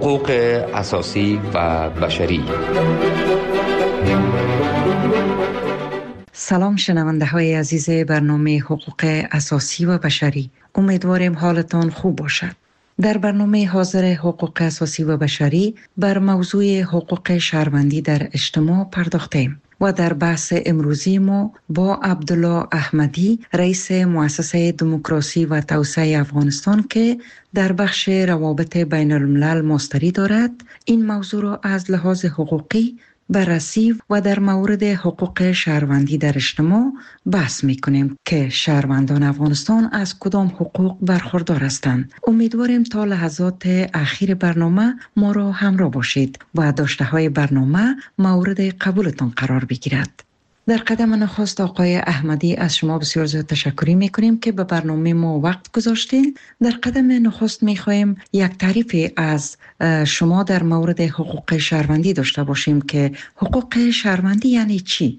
حقوق اساسی و بشری. سلام شنونده های عزیز برنامه حقوق اساسی و بشری. امیدواریم حالتان خوب باشد. در برنامه حاضر حقوق اساسی و بشری بر موضوع حقوق شهروندی در اجتماع پرداختیم و در بحث امروزی ما با عبدالله احمدی، رئیس مؤسسه دموکراسی و توسعه افغانستان که در بخش روابط بین الملل مستری دارد، این موضوع را از لحاظ حقوقی بررسی و در مورد حقوق شهروندی در اجتماع بحث می‌کنیم که شهروندان افغانستان از کدام حقوق برخوردار هستند. امیدواریم تا لحظات اخیر برنامه ما را همراه باشید و داشته‌های برنامه مورد قبولتان قرار بگیرد. در قدم نخست آقای احمدی از شما بسیار زیاد تشکر می‌کنیم که به برنامه ما وقت گذاشتین. در قدم نخست می‌خوایم یک تعریف از شما در مورد حقوق شهروندی داشته باشیم که حقوق شهروندی یعنی چی؟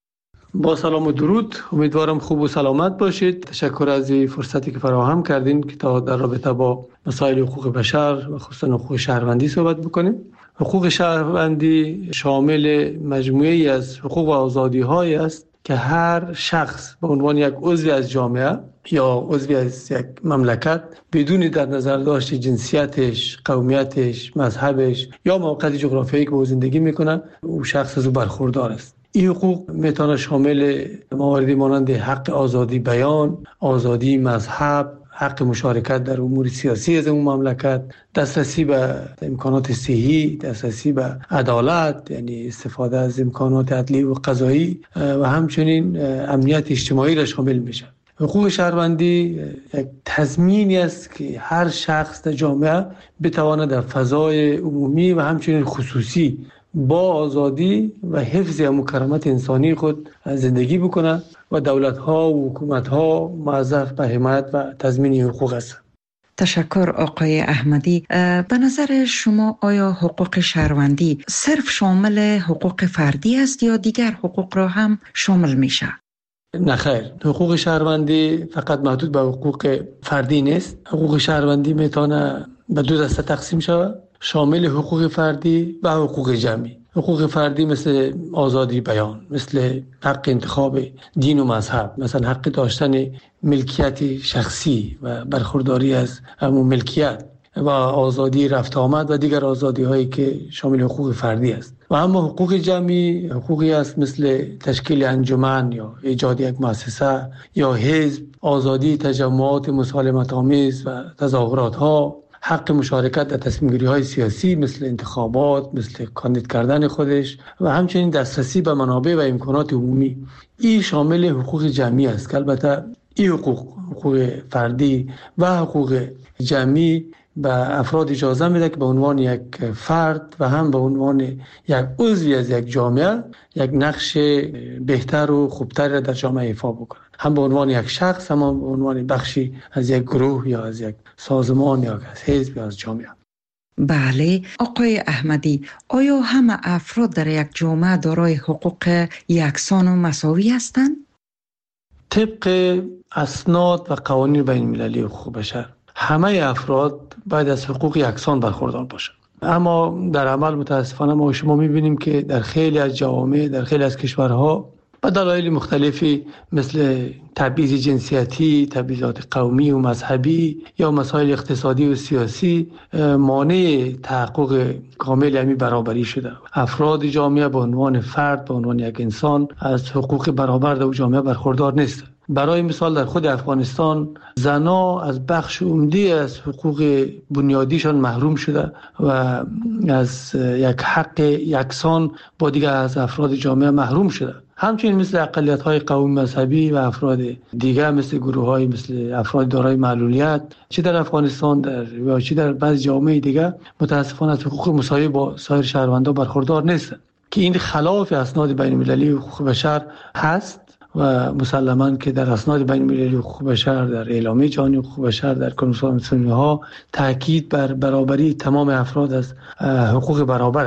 با سلام و درود، امیدوارم خوب و سلامت باشید. تشکر از این فرصتی که فراهم کردین که تا در رابطه با مسائل حقوق بشر و خصوصا حقوق شهروندی صحبت بکنیم. حقوق شهروندی شامل مجموعه‌ای از حقوق و آزادی‌هایی است که هر شخص به عنوان یک عضو از جامعه یا عضو از یک مملکت بدون در نظر داشت جنسیتش، قومیتش، مذهبش یا موقعیت جغرافیایی که با زندگی میکنه، او شخص از برخوردار است. این حقوق میتونه شامل مواردی مانند حق آزادی بیان، آزادی مذهب، حق مشارکت در امور سیاسی از اون مملکت، دسترسی به امکانات صحی، دسترسی به عدالت یعنی استفاده از امکانات عدلی و قضایی و همچنین امنیت اجتماعی را شامل میشه. حقوق شهروندی یک تضمینی است که هر شخص در جامعه بتواند در فضای عمومی و همچنین خصوصی با آزادی و حفظ مکرمات انسانی خود زندگی بکنه و دولت‌ها و حکومت‌ها موظف به حمایت و تضمین حقوق است. تشکر آقای احمدی. به نظر شما آیا حقوق شهروندی صرف شامل حقوق فردی است یا دیگر حقوق را هم شامل میشه؟ نه خیر، حقوق شهروندی فقط محدود به حقوق فردی نیست. حقوق شهروندی میتونه به دو دسته تقسیم شود، شامل حقوق فردی و حقوق جمعی. حقوق فردی مثل آزادی بیان، مثل حق انتخاب دین و مذهب، مثلا حق داشتن ملکیت شخصی و برخورداری از همون ملکیت و آزادی رفت آمد و دیگر آزادی هایی که شامل حقوق فردی است. و اما حقوق جمعی حقوقی است مثل تشکیل انجمن یا ایجاد یک مؤسسه یا حزب، آزادی تجمعات مسالمت آمیز و تظاهرات ها، حق مشارکت در تصمیم گیری های سیاسی مثل انتخابات، مثل کاندید کردن خودش و همچنین دسترسی به منابع و امکانات عمومی. این شامل حقوق جمعی است که البته این حقوق فردی و حقوق جمعی به افراد اجازه میده که به عنوان یک فرد و هم به عنوان یک عضوی از یک جامعه یک نقش بهتر و خوبتر در جامعه ایفا بکنند، هم به عنوان یک شخص، هم به عنوان بخشی از یک گروه یا از یک سازمان یا از حزب یا از جامعه. بله آقای احمدی، آیا همه افراد در یک جامعه دارای حقوق یکسان و مساوی هستند؟ طبق اسناد و قوانین بین المللی حقوق بشر همه افراد باید از حقوق یکسان برخوردار باشند، اما در عمل متاسفانه ما شما می‌بینیم که در خیلی از جوامع، در خیلی از کشورها به دلایل مختلفی مثل تبعیض جنسیتی، تبعیضات قومی و مذهبی یا مسائل اقتصادی و سیاسی مانع تحقق کامل همین برابری شده. افراد جامعه به عنوان فرد، به عنوان یک انسان از حقوق برابر در جامعه برخوردار نیستند. برای مثال در خود افغانستان زنها از بخش عمده از حقوق بنیادیشان محروم شده و از یک حق یکسان با دیگر از افراد جامعه محروم شده. همچنین مثل اقلیت‌های قومی مذهبی و افراد دیگر مثل گروه‌های مثل افراد دارای معلولیت چه در افغانستان یا چه در بعضی جوامع دیگر متاسفانه از حقوق مساوی با سایر شهروندان برخوردار نیستند که این خلاف اسناد بین‌المللی حقوق بشر هست و مسلماً که در اسناد بین‌المللی حقوق بشر، در اعلامیه جهانی حقوق بشر، در کنوانسیون‌ها تاکید بر برابری تمام افراد از حقوق برابر است.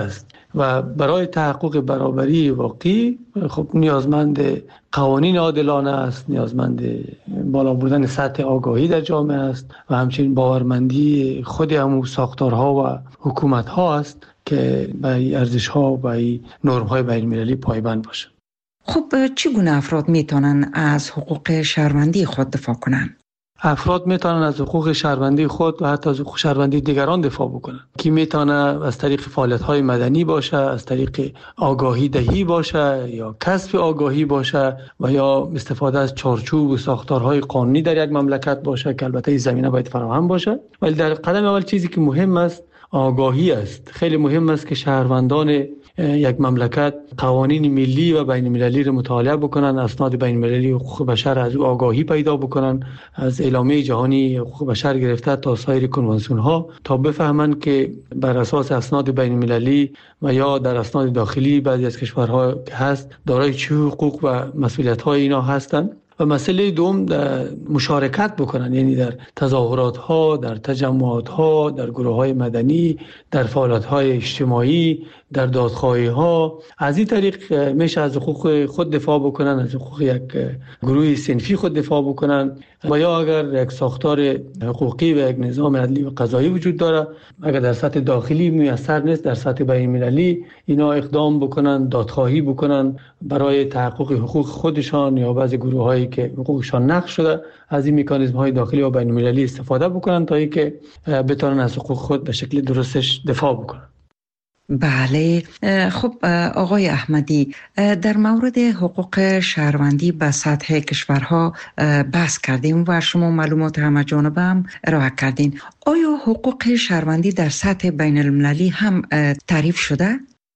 و برای تحقق برابری واقعی خب نیازمند قوانین عادلانه است، نیازمند بالا بردن سطح آگاهی در جامعه است و همچنین باورمندی خود همون ساختارها و حکومت‌ها است که به ارزش‌ها و نرم‌های بین‌المللی پایبند باشند. خب چگونه افراد میتونن از حقوق شهروندی خود دفاع کنند؟ افراد میتونن از حقوق شهروندی خود و حتی از حقوق شهروندی دیگران دفاع بکنن که میتونه از طریق فعالیت‌های مدنی باشه، از طریق آگاهی دهی باشه یا کسب آگاهی باشه و یا استفاده از چارچوب و ساختارهای قانونی در یک مملکت باشه که البته این زمینه باید فراهم باشه. ولی در قدم اول چیزی که مهم است آگاهی است. خیلی مهم است که شهروندان یک مملکت قوانین ملی و بین المللی را مطالعه بکنن، اسناد بین المللی حقوق بشر از او آگاهی پیدا بکنن، از اعلامیه جهانی حقوق بشر گرفته تا سایر کنوانسیون ها، تا بفهمند که بر اساس اسناد بین المللی و یا در اسناد داخلی بعضی از کشورها که هست دارای چه حقوق و مسئولیت های اینا هستند. و مسئله دوم در مشارکت بکنن، یعنی در تظاهرات ها، در تجمعات ها، در گروه های مدنی، در فعالیت های اجتماعی، در دادخواهی ها. از این طریق میشه از حقوق خود دفاع بکنن، از حقوق یک گروه صنفی خود دفاع بکنن. و یا اگر یک ساختار حقوقی و یک نظام عدلی و قضایی وجود داره، اگر در سطح داخلی میسر نیست، در سطح بین المللی اینا اقدام بکنن، دادخواهی بکنن برای تحقق حقوق خودشان یا بعضی گروه هایی که حقوقشان نقض شده، از این مکانیزم های داخلی و بین المللی استفاده بکنن تا اینکه بتونن از حقوق خود به شکل درستش دفاع بکنن. بله، خب آقای احمدی، در مورد حقوق شهروندی به سطح کشورها بحث کردیم و شما معلومات همه جانبه هم ارائه کردین. آیا حقوق شهروندی در سطح بین المللی هم تعریف شده؟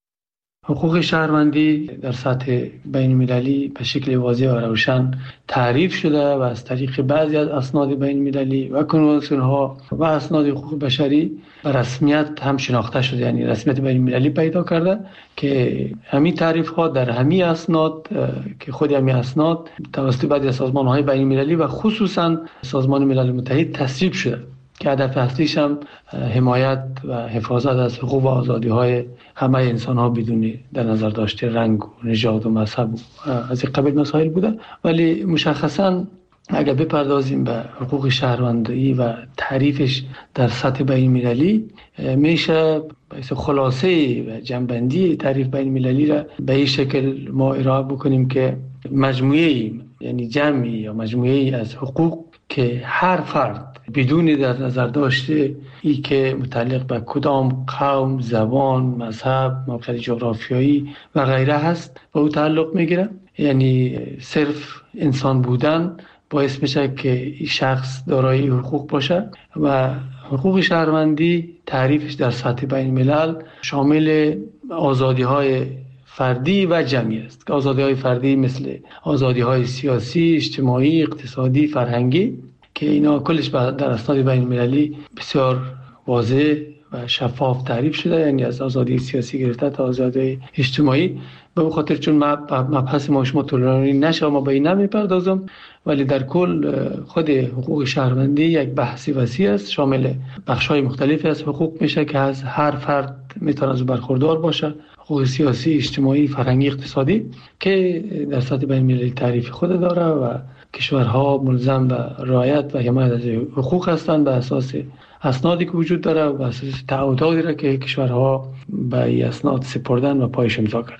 حقوق شهروندی در سطح بین المللی به شکل واضح و روشن تعریف شده و از طریق بعضی از اسناد بین المللی و کنوانسیون ها و اسناد حقوق بشری به رسمیت هم شناخته شده، یعنی رسمیت بین المللی پیدا کرده که همین تعریف ها در همین اسناد که خود همین اسناد توسط بعضی از سازمان های بین المللی و خصوصا سازمان ملل متحد تصویب شده که هدف اصلیش هم حمایت و حفاظت از حقوق و آزادی های همه انسان ها بدون در نظر داشته رنگ و نژاد و مذهب و از این قبیل مسائل بوده. ولی مشخصا اگر بپردازیم به حقوق شهروندی و تعریفش در سطح بین المللی، میشه خلاصه و جنبندی تعریف بین المللی را به این شکل ما ارائه بکنیم که مجموعه، یعنی جمعی یا مجموعه از حقوق که هر فرد بدون در نظر داشته ای که متعلق به کدام قوم، زبان، مذهب، موقعیت جغرافیایی و غیره هست به او تعلق میگیره. یعنی صرف انسان بودن باعث میشه که این شخص دارای حقوق باشه و حقوق شهروندی تعریفش در سطح بین الملل شامل آزادی‌های فردی و جمعی است که آزادی‌های فردی مثل آزادی‌های سیاسی، اجتماعی، اقتصادی، فرهنگی که اینا کلش در اسناد بین المللی بسیار واضح و شفاف تعریف شده، یعنی از آزادی سیاسی گرفته تا آزادی اجتماعی. به خاطر چون مبحث ما شما طولانی نشه ما به این نمیپردازم، ولی در کل خود حقوق شهروندی یک بحثی وسیع است، شامل بخش‌های مختلفی از حقوق میشه که از هر فرد میتونه از برخوردار باشه، حقوق سیاسی، اجتماعی، فرهنگی، اقتصادی که در سطح بین المللی تعریف خود داره و کشورها ملزم به رعایت و حمایت از حقوق هستند به اساس اسنادی که وجود داره و به اساس تعهداتی را که کشورها به این اسناد سپردن و پایش امضا کردن.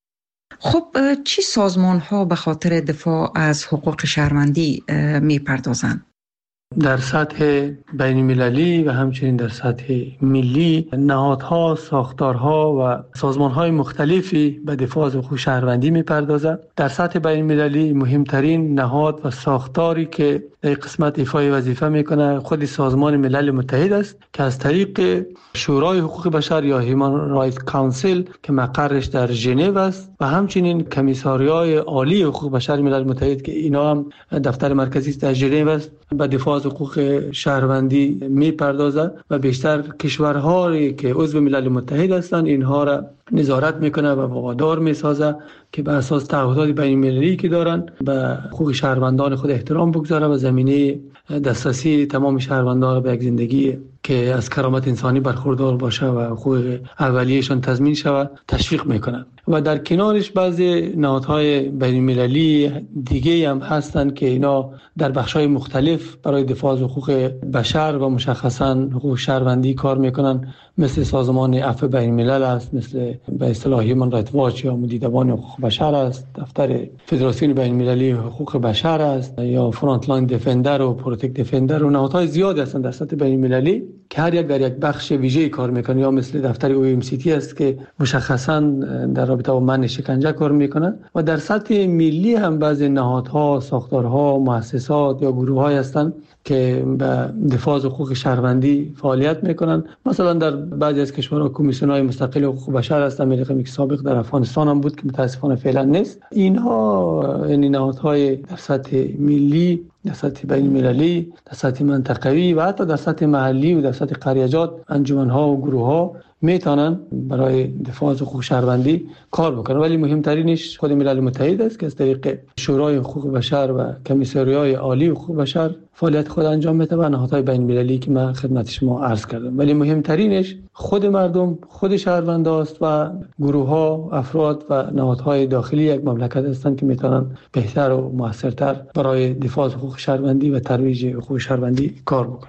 خب چی سازمان ها به خاطر دفاع از حقوق شهروندی می پردازند؟ در سطح بین المللی و همچنین در سطح ملی نهادها، ساختارها و سازمانهای مختلفی به دفاع از حقوق شهروندی می‌پردازند. در سطح بین المللی مهمترین نهاد و ساختاری که در قسمت ایفای وظیفه میکنه خود سازمان ملل متحد است که از طریق شورای حقوق بشر یا هیومن رایت کانسل که مقرش در ژنو است و همچنین کمیساریای عالی حقوق بشر ملل متحد که اینا هم دفتر مرکزی در ژنو است به دفاع از حقوق شهروندی میپردازه و بیشتر کشورهایی که عضو ملل متحد هستند اینها را نظارت میکنه و وادار میسازه که به اساس تعهدات بین المللی که دارن به حقوق شهروندان خود احترام بگذاره و زمینه دسترسی تمام شهروندان را به یک زندگی که از کرامت انسانی برخوردار باشه و حقوق اولیه‌شان تضمین شود تشویق میکنند. و در کنارش بعضی نهادهای بین المللی دیگه هم هستند که اینا در بخش‌های مختلف برای دفاع از حقوق بشر و مشخصاً حقوق شهروندی کار میکنن، مثل سازمان عفو بین الملل است، مثل به اصطلاح هیومن رایت واچ یا مدیدبان حقوق بشر است، دفتر فدراسیون بین المللی حقوق بشر است، یا فرانت لاین دفندر و پروتکت دفندر و نهادهای زیادی هستند در سطح بین المللی که هر یک در یک بخش ویژه‌ای کار میکنه، یا مثل دفتر OMCT است که مشخصاً در رابطه با منع شکنجه کار میکنه. و در سطح ملی هم بعضی نهادها، ساختارها، مؤسسات یا گروه‌های هستند که به دفاع از حقوق شهروندی فعالیت میکنن. مثلا در بعضی از کشورها کمیسیون‌های مستقل حقوق بشر هستند، که سابق در افغانستان هم بود که متاسفانه فعلا نیست. اینها یعنی نهادهای در سطح ملی، در سطح بین المللی، در سطح منطقوی و حتی در سطح محلی و در سطح قریجات، انجمن‌ها و گروه‌ها میتونن برای دفاع از حقوق شهروندی کار بکنن. ولی مهمترینش خود ملل متحد است که از طریق شورای حقوق بشر و کمیساریای عالی حقوق بشر فعالیت خود انجام میده و نهادهای بین المللی که من خدمت شما عرض کردم. ولی مهمترینش خود مردم، خود شهرونداست و گروه‌ها، افراد و نهادهای داخلی یک مملکت هستند که میتونن بهتر و موثرتر برای دفاع از حقوق شهروندی و ترویج حقوق شهروندی کار بکنن.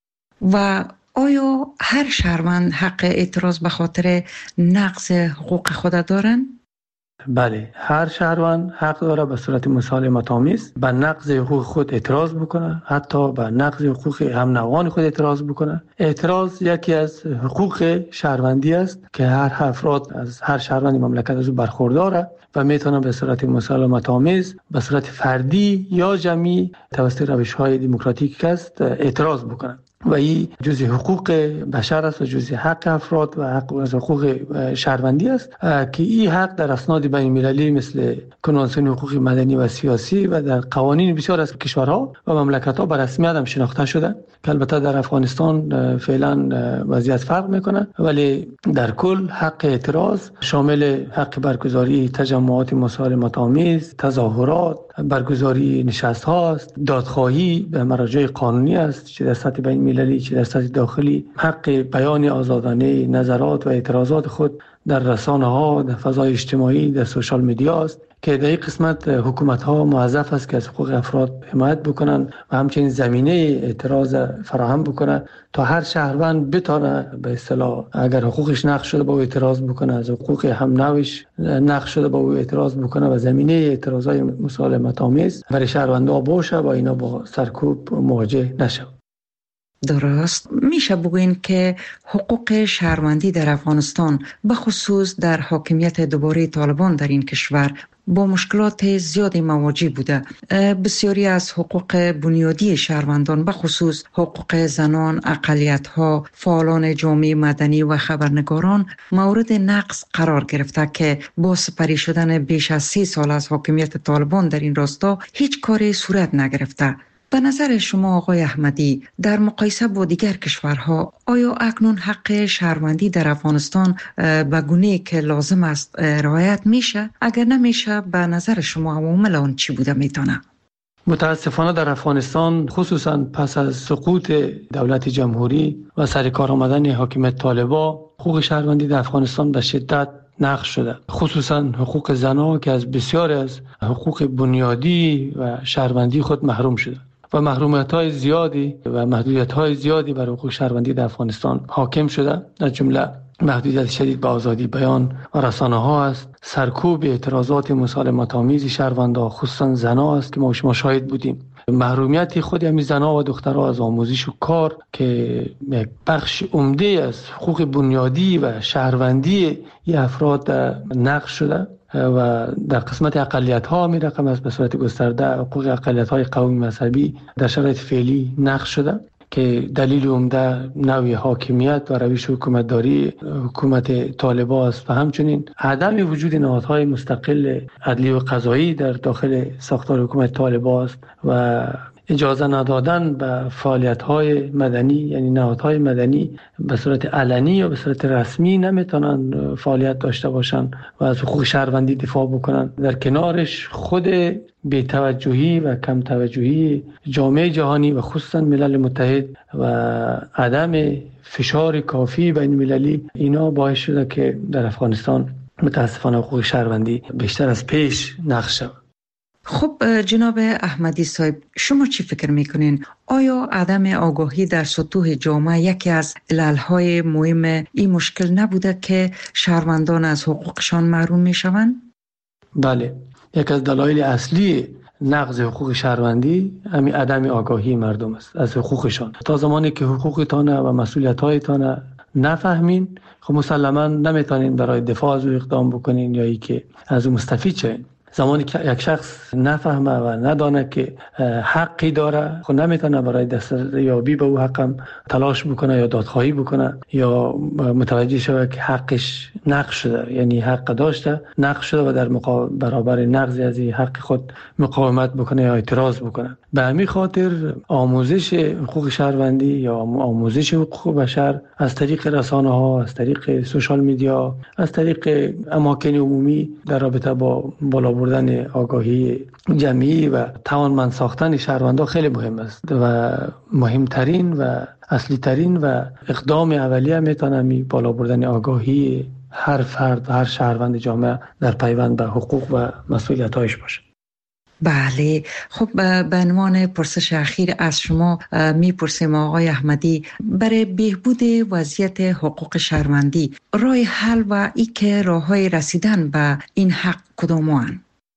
و آیا هر شهروند حق اعتراض به خاطر نقض حقوق خود دارن؟ بله، هر شهروند حق داره به صورت مسالمت‌آمیز به نقض حقوق خود اعتراض بکنه، حتی به نقض حقوق هم نوعان خود اعتراض بکنه. اعتراض یکی از حقوق شهروندی است که هر افراد از هر شهروند مملکت از او برخورداره و میتونه به صورت مسالمت‌آمیز، به صورت فردی یا جمعی توسط روش‌های دموکراتیک است اعتراض بکنه. و این جزء حقوق بشر است و جزء حق افراد و حقوق شهروندی است که این حق در اسناد بین المللی مثل کنوانسیون حقوق مدنی و سیاسی و در قوانین بسیار از کشورها و مملکت‌ها به رسمیت هم شناخته شده که البته در افغانستان فعلا وضعیت فرق میکنه. ولی در کل حق اعتراض شامل حق برگزاری تجمعات مسالمت‌آمیز، تظاهرات، برگزاری نشست هاست، دادخواهی به مراجع قانونی است، چه در سطح بین المللی چه در سطح داخلی، حق بیان آزادانه نظرات و اعتراضات خود در رسانه ها، در فضای اجتماعی، در سوشال میدیا است که در این قسمت حکومت ها موظف است که از حقوق افراد حمایت بکنن و همچنین زمینه اعتراض فراهم بکنن تا هر شهروند بتونه به اصطلاح اگر حقوقش نقض شده با او اعتراض بکنه، از حقوق هم نوعش نقض شده با او اعتراض بکنه و زمینه اعتراضای مسالمت آمیز برای شهروندان باشه و اینا با سرکوب مواجه نشه. درست. میشه بگوین که حقوق شهروندی در افغانستان به خصوص در حاکمیت دوباره طالبان در این کشور با مشکلات زیادی مواجه بوده. بسیاری از حقوق بنیادی شهروندان به خصوص حقوق زنان، اقلیت‌ها، فعالان جامعه مدنی و خبرنگاران مورد نقض قرار گرفته که با سپری شدن بیش از 30 سال از حاکمیت طالبان در این راستا هیچ کاری صورت نگرفته. به نظر شما آقای احمدی در مقایسه با دیگر کشورها آیا اکنون حق شهروندی در افغانستان به گونه‌ای که لازم است رعایت میشه؟ اگر نمیشه به نظر شما عوامل آن چی بوده میتونه؟ متاسفانه در افغانستان خصوصا پس از سقوط دولت جمهوری و سرکار آمدن حاکمیت طالبان حقوق شهروندی در افغانستان به شدت نقض شده، خصوصا حقوق زنان که از بسیار از حقوق بنیادی و شهروندی خود محروم شده و محرومیت‌های زیادی و محدودیت‌های زیادی بر حقوق شهروندی در افغانستان حاکم شده. در جمله محدودیت شدید به آزادی بیان و رسانه‌ها است، سرکوب اعتراضات مسالمت‌آمیز شهروندان خصوصا زنان است که ما شما شاهد بودیم، محرومیت خود همین زنان و دخترها از آموزش و کار که یک بخش عمده از حقوق بنیادی و شهروندی این افراد نقض شده و در قسمت اقلیت‌ها می رقم از به صورت گسترده حقوق اقلیت‌های قومی مذهبی در شرایط فعلی نقض شده که دلیل عمده نوع حاکمیت و روش حکومتداری حکومت طالبان است و همچنین عدم وجود نهادهای مستقل عدلی و قضایی در داخل ساختار حکومت طالبان است و اجازه ندادن به فعالیت‌های مدنی، یعنی نهادهای مدنی به صورت علنی یا به صورت رسمی نمیتونن فعالیت داشته باشن و از حقوق شهروندی دفاع بکنن. در کنارش خود بی‌توجهی و کم توجهی جامعه جهانی و خصوصا ملل متحد و عدم فشار کافی بین المللی، اینا باعث شده که در افغانستان متاسفانه حقوق شهروندی بیشتر از پیش نقض شود. خب جناب احمدی صاحب، شما چی فکر میکنین؟ آیا عدم آگاهی در سطوح جامعه یکی از عللهای مهم این مشکل نبوده که شهروندان از حقوقشان محروم میشوند؟ بله، یکی از دلایل اصلی نقض حقوق شهروندی همین عدم آگاهی مردم است از حقوقشان. تا زمانی که حقوقتان و مسئولیت‌هایتان نفهمین، خب مسلماً نمیتونین برای دفاع از او اقدام بکنین یا ای که از او مستفید شین. زمانی که یک شخص نفهمه و ندانه که حقی داره، خب نمیتونه برای دستیابی به او حقم تلاش بکنه یا دادخواهی بکنه یا متوجه شود که حقش نقض شده، یعنی حق داشته نقض شده و در برابر نقض از این حق خود مقاومت بکنه یا اعتراض بکنه. به همین خاطر آموزش حقوق شهروندی یا آموزش حقوق بشر از طریق رسانه‌ها، از طریق سوشال میدیا، از طریق اماکن عمومی در رابطه با بالا بردن آگاهی جمعی و توانمند ساختن شهروندان خیلی مهم است و مهمترین و اصلی ترین و اقدام اولیه میتونه بالا بردن آگاهی هر فرد و هر شهروند جامعه در پیوند به حقوق و مسئولیت‌هایش باشه. بله، خب به عنوان پرسش اخیر از شما میپرسیم آقای احمدی، برای بهبود وضعیت حقوق شهروندی راه حل و ای که راههای رسیدن به این حق کدام‌اند؟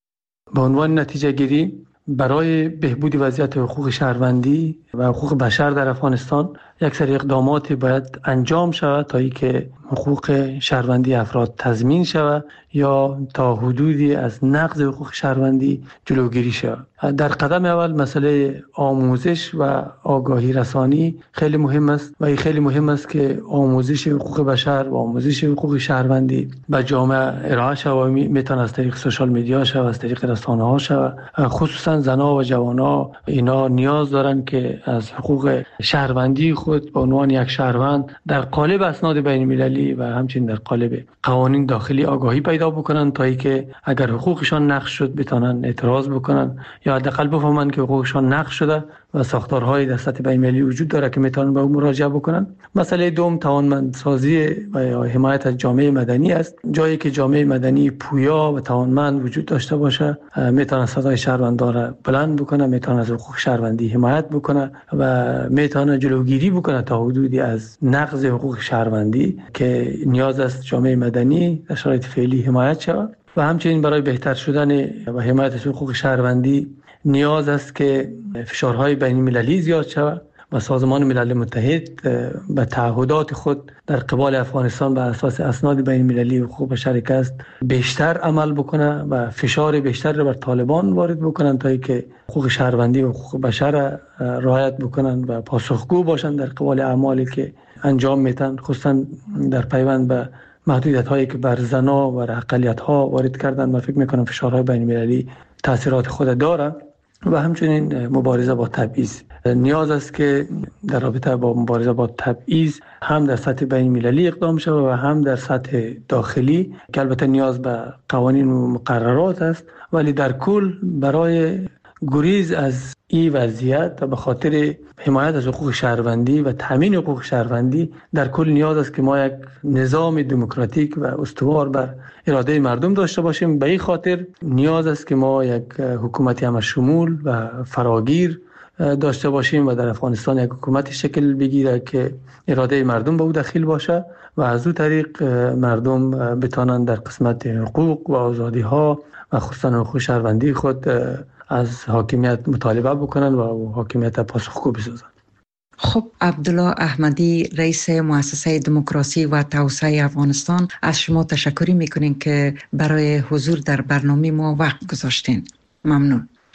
به عنوان نتیجه گیری برای بهبود وضعیت حقوق شهروندی و حقوق بشر در افغانستان یک سری اقدامات باید انجام شود تا اینکه حقوق شهروندی افراد تضمین شود یا تا حدودی از نقض حقوق شهروندی جلوگیری شود. در قدم اول مسئله آموزش و آگاهی رسانی خیلی مهم است و این خیلی مهم است که آموزش حقوق بشر و آموزش حقوق شهروندی به جامعه ارائه شود. میتونه از طریق سوشال میدیا شود، از طریق رسانه‌ها شود. خصوصا زنها و جوانها اینا نیاز دارن که از حقوق شهروندی خود به عنوان یک شهروند در قالب اسناد بین المللی و همچنین در قالب قوانین داخلی آگاهی پیدا بکنن تا اینکه اگر حقوقشان نقض شد بتونن اعتراض بکنن یا حداقل بفهمن که حقوقشان نقض شده و ساختارهای در سطح بین المللی وجود داره که میتونن به اون مراجعه بکنن. مسئله دوم توانمندسازی و حمایت از جامعه مدنی است. جایی که جامعه مدنی پویا و توانمند وجود داشته باشه میتونه صدای شهروندان را بلند بکنه، میتونه از حقوق شهروندی حمایت بکنه و میتونه جلوگیری بکنه تا حدودی از نقض حقوق شهروندی که نیاز است جامعه مدنی در شرایط فعلی حمایت شود. و همچنین برای بهتر شدن و حمایت از حقوق شهروندی نیاز است که فشارهای بین المللی زیاد شود و سازمان ملل متحد به تعهدات خود در قبال افغانستان بر اساس اسناد بین المللی حقوق بشر که است بیشتر عمل بکنه و فشار بیشتر را بر طالبان وارد بکنن تا اینکه حقوق شهروندی و حقوق بشر رعایت بکنن و پاسخگو باشن در قبال اعمالی که انجام میدن، خصوصا در پیوند به محدودیت هایی که بر زنا و اقلیت ها وارد کردن و فکر میکنم فشارهای بین المللی تاثیرات خود داره. و همچنین مبارزه با تبعیض نیاز است که در رابطه با مبارزه با تبعیض هم در سطح بین المللی اقدام شود و هم در سطح داخلی که البته نیاز به قوانین و مقررات است، ولی در کل برای گریز از این وضعیت و به خاطر حمایت از حقوق شهروندی و تامین حقوق شهروندی در کل نیاز است که ما یک نظام دموکراتیک و استوار بر اراده مردم داشته باشیم. به این خاطر نیاز است که ما یک حکومت همشمول و فراگیر داشته باشیم و در افغانستان یک حکومت شکل بگیره که اراده مردم به او دخیل باشه و از او طریق مردم بتوانند در قسمت حقوق و آزادی ها و خصوصا حقوق شهروندی خود از حاکمیت مطالبه بکنن و حاکمیت پاسخگو بسازن. خب عبدالله احمدی، رئیس مؤسسه دموکراسی و توسعه افغانستان، از شما تشکر میکنیم که برای حضور در برنامه ما وقت گذاشتین. ممنون.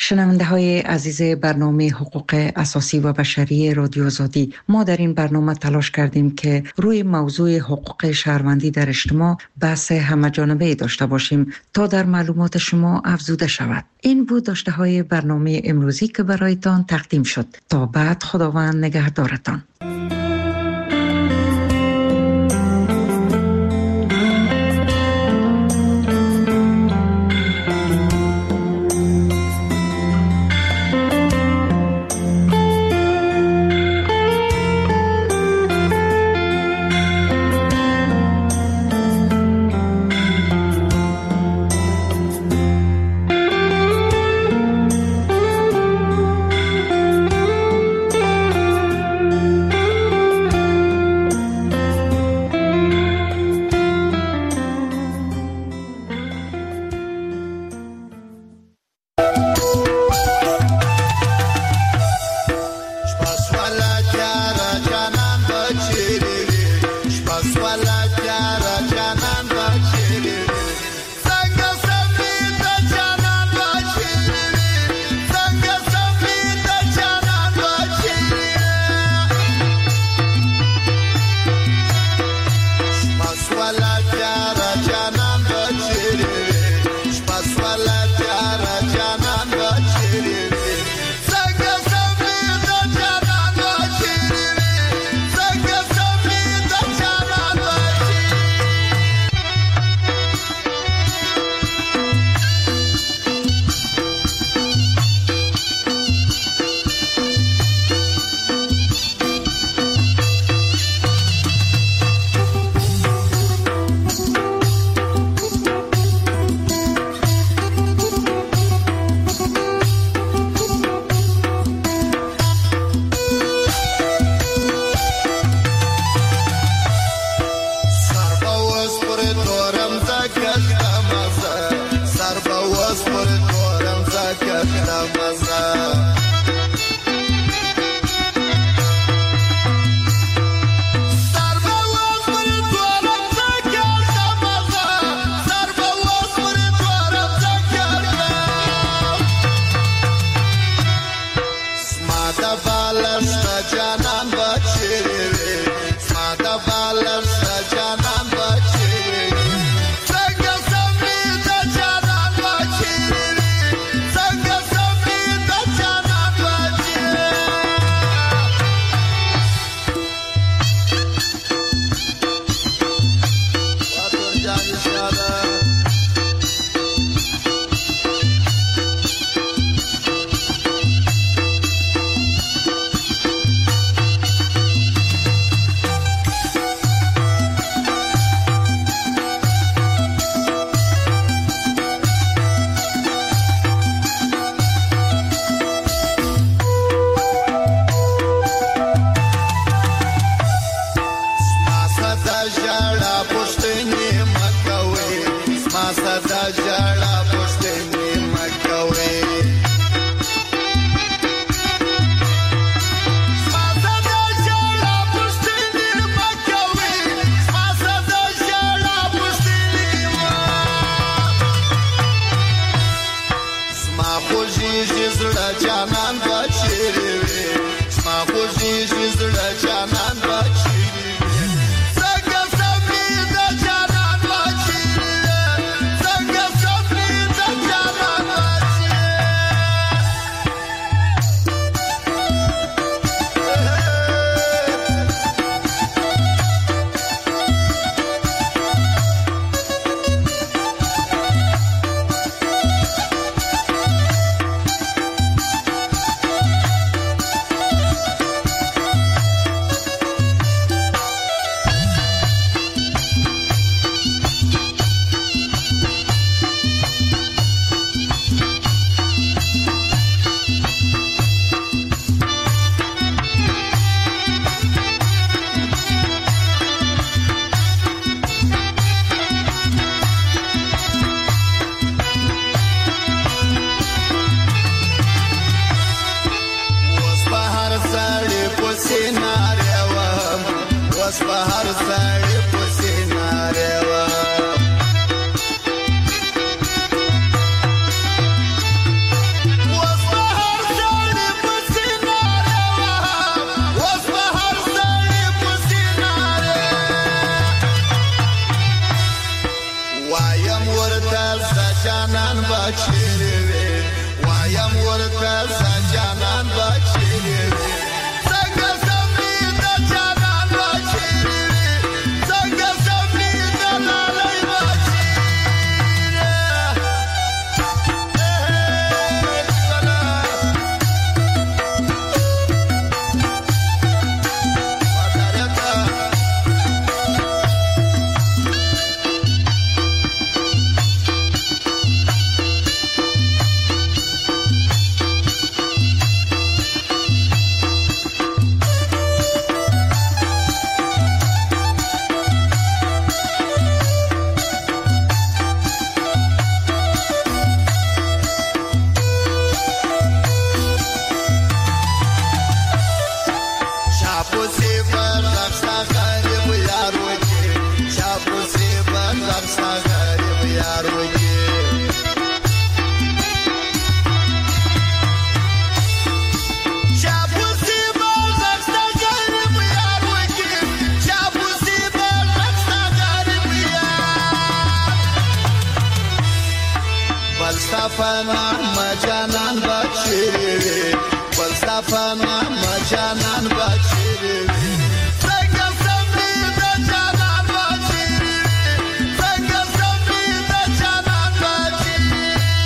شنونده های عزیز برنامه حقوق اساسی و بشری رادیو آزادی، ما در این برنامه تلاش کردیم که روی موضوع حقوق شهروندی در اجتماع بحث همه‌جانبه داشته باشیم تا در معلومات شما افزوده شود. این بود داشته های برنامه امروزی که برایتان تقدیم شد. تا بعد، خداوند نگهدارتان. Was بچیری وی وایم ورته جانان بچیری وی څنګه سمې د جانان بچیری وی څنګه سمې د لالۍ بچیری جانان بچیری وی فلسفه جانان بچیری وی څنګه سمې د جانان بچیری وی څنګه سمې د جانان بچیری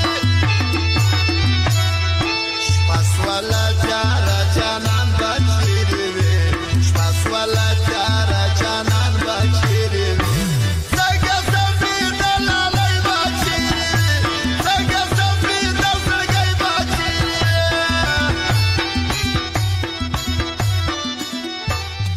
شپاسواله جاره جانان بچیری وی شپاسواله جاره جانان بچیری وی څنګه سمې د لالۍ بچیری څنګه سمې د زړګۍ بچیری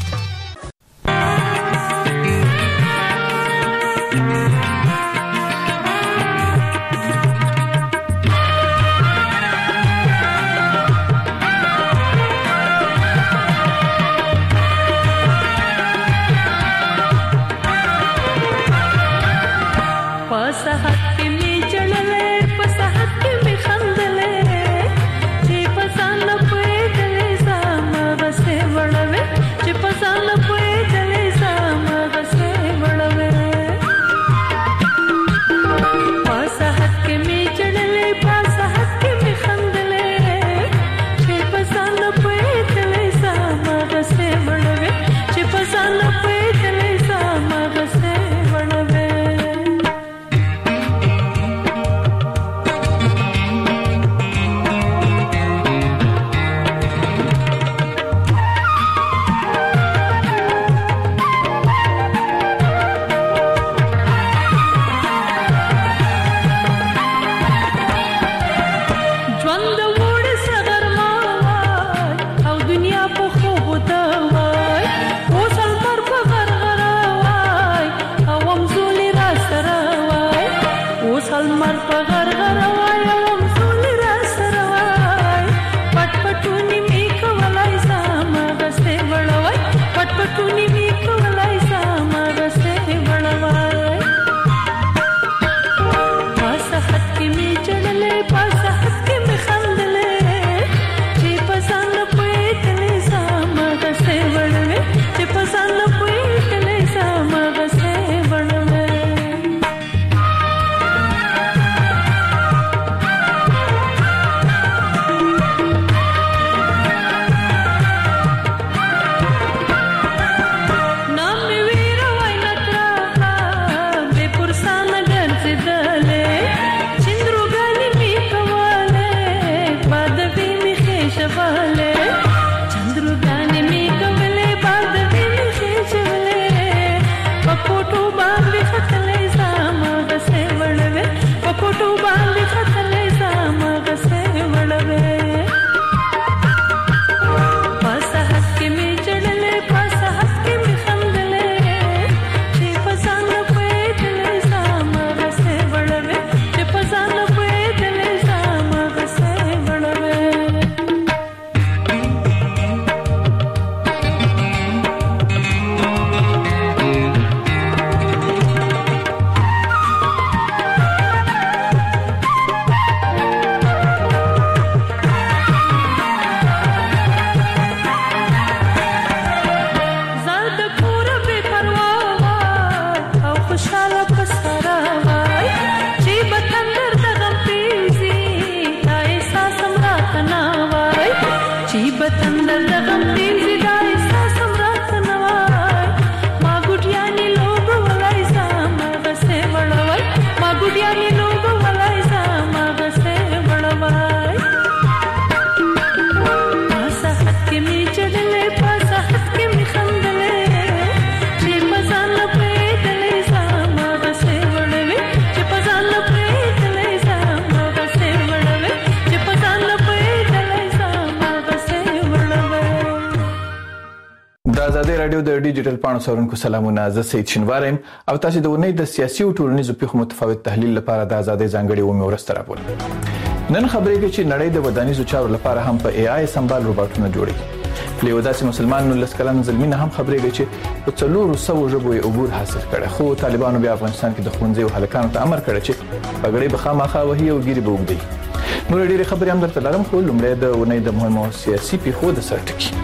آزادۍ رادیو د ډیجیټل پاڼو څارونکو سلامونه. زه سید شینوار یم او تاسو د ونې د سیاسي او ټولنیزو پیښو متفاوت تحلیل لپاره د آزادۍ ځانګړي اومه ورسته راپور. نن خبرې کوي چې نړۍ د ودانیزو چارو لپاره هم په AI سمبال روباټونه جوړي. له وداسي مسلمان نو لسکلن زلمینه هم خبرې کوي چې په 400 ژبو یې عبور حاصل کړي. خو طالبانو بیا افغانستان کې د ښوونځي او هلکانو ته امر کړی چې پګړې به خامخا وهي او ګيري به وګدي. نو ډېرې خبرې هم درته لرم، خو لومړی د ونې د مهمو سیاسي پیښو د سرټکی.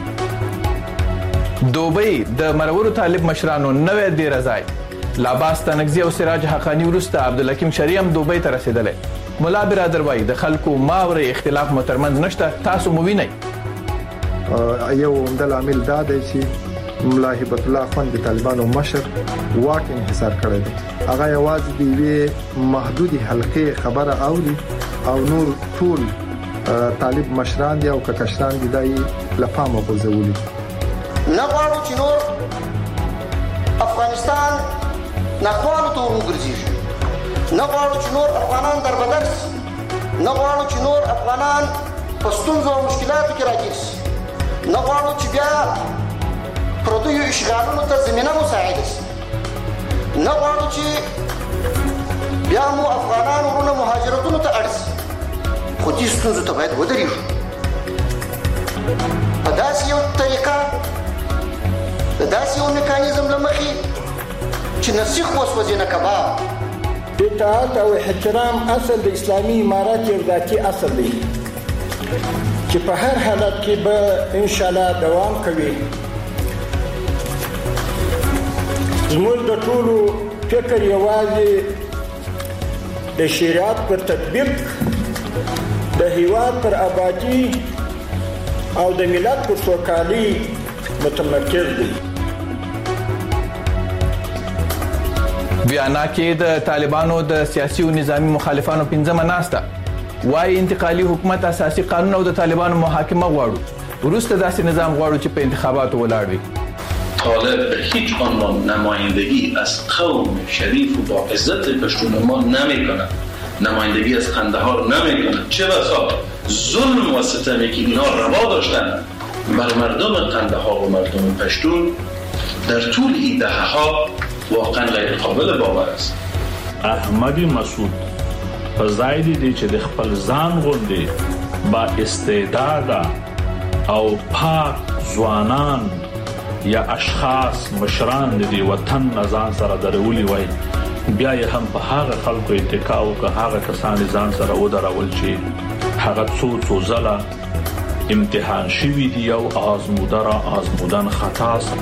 دوبۍ د مرورو طالب مشرانو نوې ډیر ځای لاباس تنگزی او سراج حقانی ورسته عبدالحکیم شریم دوبۍ ته رسیدلې. مولا برادر وای د خلکو ماوري اختلاف مترمنځ نشته، تاسو مو وینئ. یو عمده عامل دا دی چې مولا هبت الله خان د طالبانو مشر واک انحصار کړی دی. هغه یوازې د وی محدودي حلقې خبره اوري او نور ټول طالب مشران دی او ککشتان دی دای لپاره غوځولي. نغواړو چې نور افغانستان ناخوالو ته وګرځي، نغواړو چې نور افغانان دربدر شي، نغواړو چې نور افغانان په ستونزو او مشکلاتو کې راګیر شي، نغواړو چې بیا پردیو اشغالونو ته زمینه مساعده شي، نغواړو چې بیا مو افغانان ورونه مهاجرتونو ته اړ شي. خو دې ستونزو ته باید ودرېږو په داسې یو طریقه، د داسې یو میکانیزم لمخې چې نسیخ وسوځي نه کباب. اطاعت او احترام اصل د اسلامي امارت یو ذاتي اصل دی چې په هر حالت کې به ان شاء الله دوام کوي. زموږ د ټولو فکر یوازې د شریعت پر تطبیق، د هیواد پر آبادی او د ملت پر سوکالي متمرکز دی. ویانا کې د طالبانو د سیاسي او نظامی مخالفانو پنځمه ناسته وايي انتقالي حکومت اساسي قانون او د طالبانو محاکمه غواړو. وروسته داسې نظام غواړو چې په انتخاباتو ولاړ وي. طالب به هیچ عنوان نمایندگی از قوم شریف و با عزت پشتون ما نمیکنه، نمایندگی از قندهار نمیکنه. چه بسا ظلم و ستمی که اینا روا داشتن بر مردم قندهار و مردم پشتون در طول این دهه‌ها واقعا غیر قابل باور است. احمد مسعود په ځای دی چې د خپل ځان غوندي با استعداد او پاک ځوانان یا اشخاص مشران د وطن نزان سره درولي وای، بیا یې هم په هغه خلکو اتکا او که هغه کسان ځان سره ودرول چې هغه څو ځله امتحان شوی دی او آزمودن خطا سره.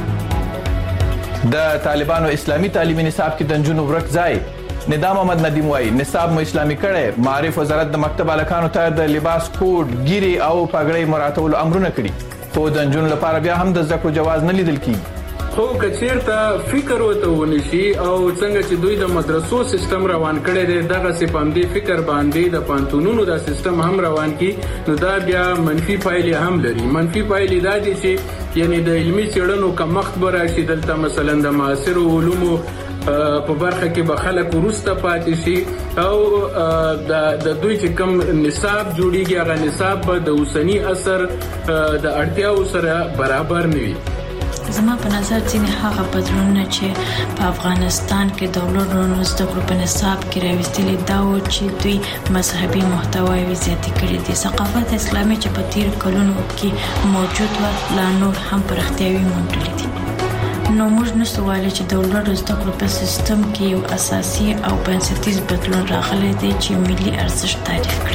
د طالبانو اسلامی تعلیمي نصاب کې د نجونو ورک ځای. ندام محمد ندیم وای نصاب مو اسلامي کړي. معرف وزارت د مکتب الکانو ته د لباس کوډ، ګيري او پګړۍ مراتبولو امرونه کړي، خو د نجونو لپاره بیا هم د زکو جواز نه لیدل کیږي. خو کچیرته فکر وته ونشي او څنګه چې دوی د مدرسو سیستم روان کړي دي دغه سپاندې فکر باندې د پانتونونو د سیستم هم روان کی، نو دا بیا منفي پایلې هم لري. منفي پایلې دا دي چې یعنی د علمي څېړنو کمښت به راشي دلته، مثلا د معاصرو علومو په برخه کې به خلک وروسته پاتې شي او د دوی چې کوم نصاب جوړیږي هغه نصاب به د اوسني اثر د اړتیاو سره برابر نه وي. زما په نظر ځینې هغه بدلونونه چې په افغانستان کې د ولورونو زده کړو په نصاب کې راوستلي دا و چې دوی مذهبي محتواوې زیاتې کړي دي. ثقافت اسلامي چې په تیر کلونو کې موجود و لا نور هم پرختیاوي موندلي دي. نو موږ نشو ویلی چې د ولورو زده کړو په سیستم کې یو اساسي او بنسټیز بدلون راغلی دی چې ملي ارزښت تعریف کړي.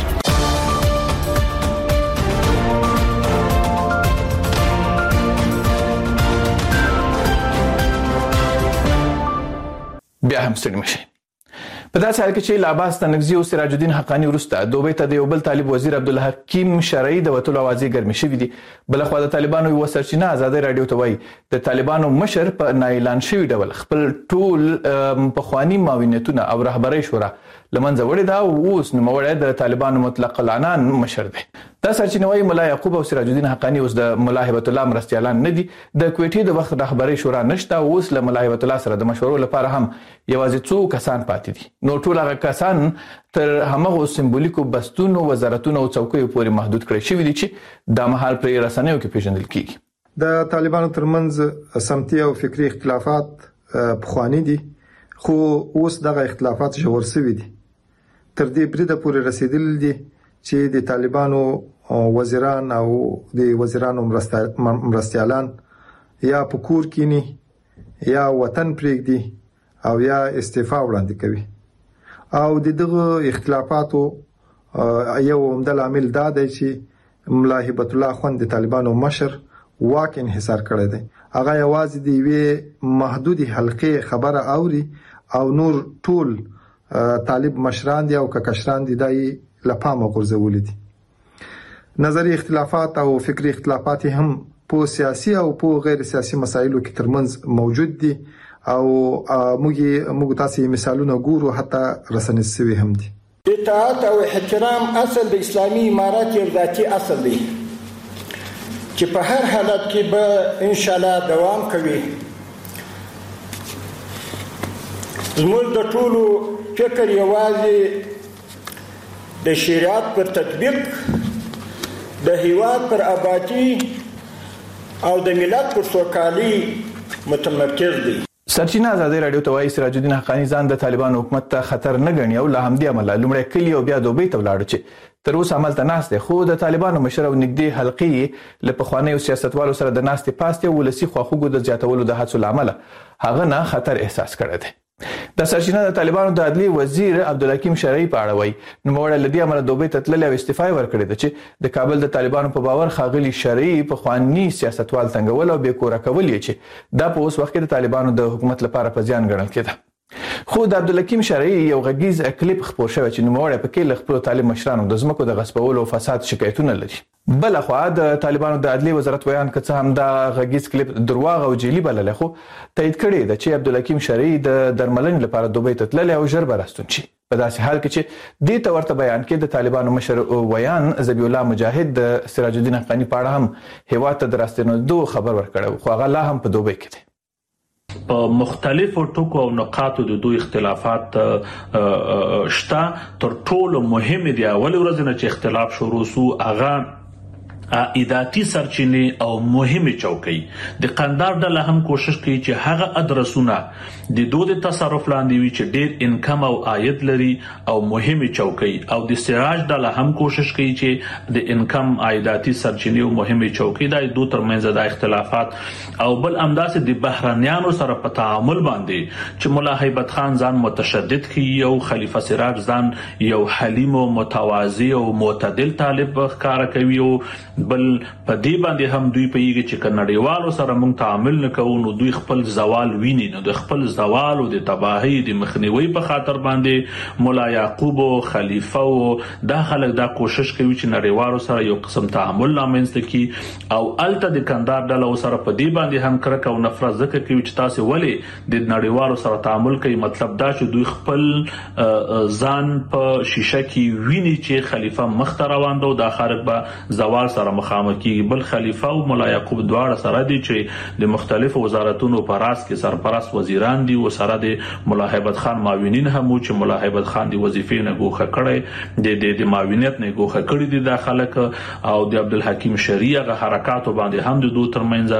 بیا هم ستړي مشي. په داسې حال کې چې لاباس تنگزی او سراج الدین حقانی ورسته دوبۍ ته د یو بل طالب وزیر عبدالحکیم شرعي د وتلو اوازې ګرمې شوې دي. بلخوا د طالبانو یو سرچینه آزادۍ رادیو ته وایي د طالبانو مشر په نااعلان شوي ډول خپل ټول پخواني معاونیتونه او رهبرۍ شورا لمنځه وړې ده او اوس نوموړی د طالبانو مطلق العنان مشر دی. دا سرچینه وایي ملا یعقوب او سراج الدین حقانی اوس د ملا هبت الله مرستیالان نه دي. د کویټې د وخت رهبرۍ شورا نشته او اوس له ملا هبت الله سره د مشورو لپاره هم یوازې څو کسان پاتې دي. نو ټول هغه کسان تر همغه سمبولیکو بستونو، وزارتونو او څوکیو پورې محدود کړی شوی دي چې د مهال پر رسنیو کې پیژندل کیږي. د طالبانو ترمنځ سمتي او فکری اختلافات پخوانی دي، خو اوس دغه اختلافات ژور شوي دي. تر دې بریده پورې رسیدل دي چې د طالبانو وزیران او د وزیرانو مرستیالان یا په کور کینی یا وطن پرېږدي او یا استعفا وړاندې کوي. او دغه اختلافاتو یو عمده عامل دا دی چې ملا هیبت الله خوند د طالبانو مشر واک انحصار کړی دی. هغه یوازې د یوې محدودي حلقې خبره اوري او نور ټول طالب مشران دي او کشران دي دای لپامه غورځولې دي. نظری اختلافات او فکری اختلافات هم په سیاسي او په غیر سیاسي مسایلو کې ترمنځ موجود دي او موږ تاسو مثالونه ګورو، حتی رسنۍ سوي هم دي. اطاعت او احترام اصل د اسلامي امارت یو ذاتي اصل دی چې په هر حالت کې به ان شاء الله دوام کوي. زموږ د ټولو فکر یوازې د شریعت پر تطبیق، د هیواد پر آبادی او د ملت پر سوکالي متمرکز دی. سرچینه ازادي رادیو ته وایي سراج الدین حقانی ځان د طالبانو حکومت ته خطر نه ګڼي او له همدې امله لومړی کلی او بیا دوبۍ ته ولاړ چې تر اوسه عملته ناست دی. خو د طالبانو مشر او نږدې حلقې له پخوانیو سیاستوالو سره د ناستې پاستې او ولسي خواخوږو د زیاتولو د هڅو له امله هغه نه خطر احساس کړی دی. د سرچینه د طالبانو د عدلي وزیر عبدالحکیم شرعي په اړه وایي نوموړی له دې امله دوبۍ ته تللی او استعفا یې ورکړې ده چې د کابل د طالبانو په باور ښاغلي شرعي پخواني سیاستوال تنګول او بې کوره کول یې چې دا په اوس وخت کې د طالبانو د حکومت لپاره په زیان ګڼل کېده. خو د عبدالحکیم شرعي یو غږیز کلیپ خپور شوی چې نوموړی پکې له خپلو طالب مشرانو د ځمکو د غصبولو او فساد شکایتونه لري. بل خو د طالبانو د عدلي وزارت ویان که څه هم دا غږیز کلیپ درواغ او جعلي بللی، خو تایید کړی ده چې عبدالحکیم شرعي د درملنې لپاره دوبۍ ته تللی او ژر به راستون شي. په داسې حال کې چې دې ته ورته بیان کې د طالبانو مشر ویان ذبیح الله مجاهد د سراج الدین حقانی په اړه هم هیواد ته د راستنېدو خبر ورکړی، خو هغه لا هم په دوبۍ کې دی. په مختلفو ټکو او نقاطو د دوی اختلافات شته. تر ټولو مهم دی اول ورځ نه چې اختلاف شروع سو هغه عائداتي سرچینې او مهمه چوکۍ. د قندار ډله هم کوشش کوي چې هغه ادرسونه د دوی د تصرف لاندې وي چې ډېر انکم او عاید لري او مهمه چوکۍ، او د سراج ډله هم کوشش کوي چې د انکم عائداتي سرچینې او مهمه چوکۍ د دوی ترمنځ د اختلافات او بل همداسې د بهرانيانو سره په تعامل باندې چې مولا هیبت خان ځان متشدد کوي او خلیفہ سراج ځان یو حلیم او متواضع او معتدل طالب ښکارا کوي، او بل په دې باندې هم دوی پیږي چې کنړیوالو سره موږ تعامل نه کوو نو دوی خپل زوال ویني، نو د خپل زوال او د تباہی د مخنیوي په خاطر باندې مولا یعقوب او خلیفہ او دا خلک دا کوشش کوي چې نړیوالو سره یو قسم تعامل لامنځته کړي او الته د کندار ډله سره په دې باندې هم کرک او نفرت ذکر کوي چې تاسو ولې د نړیوالو سره تعامل کوي. مطلب دا چې دوی خپل ځان په شیشه کې ویني چې خلیفہ مخ ته روان دی، دا خلک به زوال سره مخامخ کیږي. بل خلیفہ او مولا یعقوب دواړه سره دي چې د مختلفو وزارتونو په راس کې سرپرست وزیران دي او سره د مولا هیبت خان معاونین هم چې مولا هیبت خان دی وظیفې نه ګوښه کړي د معاونیت نه ګوښه کړي دي دا خلک، او د عبدالحکیم شرعي هغه حرکاتو باندې هم د دوی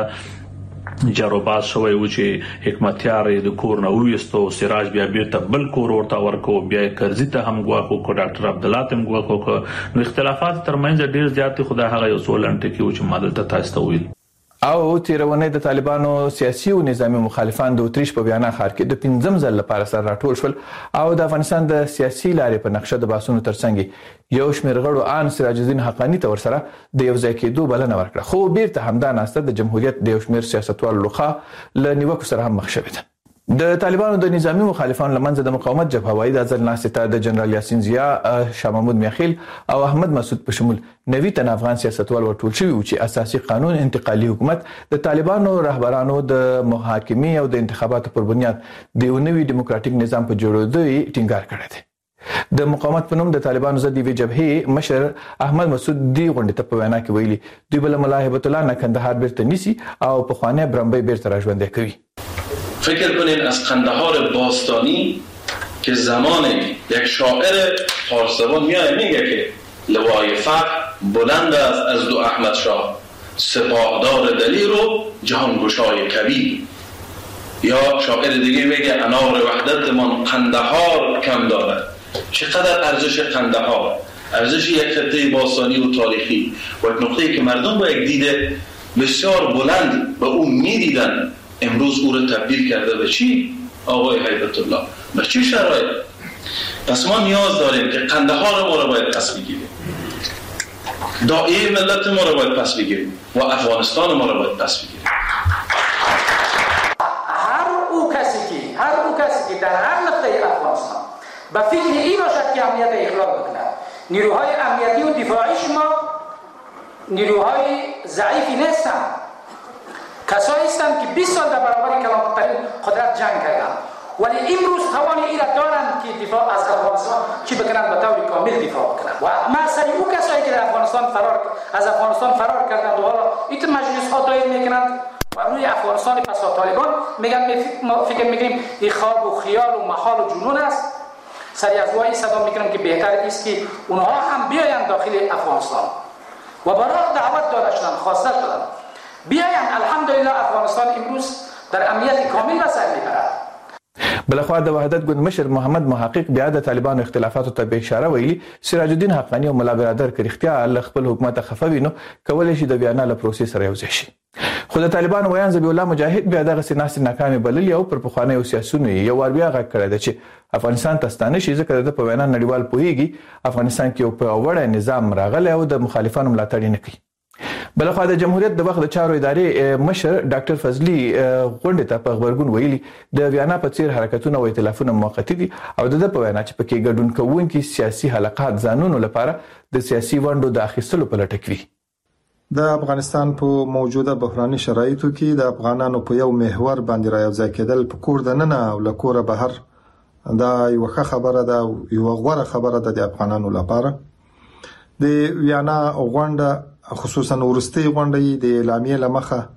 ترمنځ جروباز شوی و چې حکمتیار د کور نه وویستو، سراج بیا بیرته بل کور ورته ورکو، بیا کرزي ته هم ګواښ وکړو، ډاکټر عبدالله ته هم ګواښ وکړو. نو اختلافات ترمنځ ډېر زیات دي، خو دا هغه یو څو لنډ ټکي و چې ما دلته تاسو ته ویل. او تیرونې د طالبانو سیاسي او نظامی مخالفان د اتریش په بیان ښار کې د 5م ځل لپاره سره راټول شول او د افغانستان د سیاسي لارې په نقشه د باسونو ترڅنګ یو شمېر غړو ان سراج الدین حقانی ته ورسره د یو ځای کېدو بلنه ورکړه، خو بیرته همدا ناسته د جمهوریت د یو شمېر سیاستوالو لخوا له نیوکو سره هم مخ شوې ده. د طالبانو د نظامی مخالفانو لمنځه د مقاومت جبهه وایي د ځل ناستې ته د جنرال یاسین ضیا، شاه محمود میاخیل او احمد مسعود په شمول 90 تن افغان سیاستوال ورټول شوي و چې اساسي قانون انتقالي حکومت د طالبانو رهبرانو د محاکمې او د انتخاباتو پر بنیاد د یو نوي ډیموکراټیک نظام په جوړېدو یې ټینګار کړی دی. د مقاومت په نوم د طالبانو ضد یوې جبهې مشر احمد مسعود دی غونډې ته په وینا کې ویلي دوی به له ملا هیبت الله نه کندهار بیرته نیسي او پخوانی برمبی بیرته راژوندی کوي. فکر کنین از قندهار باستانی که زمان یک شاعر پارسوان میاد میگه که لوای فتح بلند است از دو احمد شاه سپاهدار دلیر و جهانگشای کبیر. یا شاعر دیگه بگه انار وحدتمان قندهار کم دارد. چقدر ارزش قندهار، ارزش یک خطه باستانی و تاریخی و یک نقطه‌ای که مردم با یک دید بسیار بلند به او میدیدن، امروز او رو تبدیل کرده به چی؟ آقای هیبت الله به چی شرایط؟ پس ما نیاز داریم که قندهار ما رو باید پس بگیریم، داعیه ملت ما رو باید پس بگیریم و افغانستان ما رو باید پس بگیریم. هر او کسی که در هر نقطه افغانستان به فکر این باشد که امنیت اخلال بکند، نیروهای امنیتی و دفاعی شما نیروهای ضعیفی نیستند، کسایی هستند که 20 سال در برابر کلانترین قدرت جنگ کردند، ولی امروز توان این را دارند که دفاع از افغانستان چی بکنند به طور کامل دفاع بکنند. و مثلا او کسایی که از افغانستان فرار کردند و حالا این مجلس ها دایر میکنند و روی افغانستان پس از طالبان میگن فکر میکنیم این خواب و خیال و محال و جنون است. سری از وای صدا میکنم که بهتر است که اونها هم بیاین داخل افغانستان و برای دعوت داده شدن، خواسته شدن بیاین. الحمدلله افغانستان امروز در امنیت کامل به سر میبرد. بلخوا د وحدت ګوند مشر محمد محقق بیا د طالبانو اختلافاتو ته به اشاره ویلي. سراج الدین حقانی او ملا برادر که رښتیا له خپل حکومت خفه وي نو کولی شي د ویانا له پروسې سره یوځای شي. خو د طالبانو ویان ذبیح الله مجاهد بیا دغسې ناستې ناکامې بللي او پر پخوانیو سیاسونو یې یو وار بیا غږ کړی ده چې افغانستان ته ستانه شي، ځکه د ده په وینا نړیوال پوهیږي افغانستان کې یو پیاوړی نظام راغلی او د مخالفانو ملاتړ یې نه کوي. بلخوا د جمهوریت د وخت د چارو ادارې مشر ډاکټر فضلي غونډې ته په غبرګون ویلي د ویانا په څیر حرکتونه او ائتلافونه موقتي دي او د ده په وینا چې پکې ګډون کوونکي سیاسي حلقات ځانونو لپاره د سیاسي ونډو د اخیستلو په لټه کې وي. د افغانستان په موجوده بحراني شرایطو کې د افغانانو په یو محور باندې رايوځای کېدل په کور دننه او له کوره بهر دا یو ښه خبره ده او یو غوره خبره ده د افغانانو لپاره. د ویانا غونډه خصوصا ورستي غونډه د اعلامیې لمخه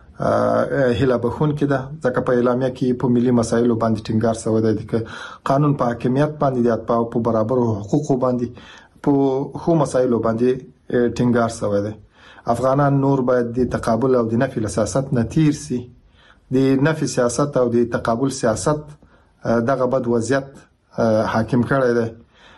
هله بخون کې ده، ځکه په اعلامیه کې په ملي مسایلو باندې ټینګار شوی دی چې قانون په حاکمیت باندې د اتباعو په برابر حقوقو باندې په خو مسایلو باندې ټینګار شوی دی. افغانان نور باید د تقابل او د نفي سیاست نه تیر سي. د نفي سیاست او د تقابل سیاست دغه بد وضعیت حاکم کړی دی.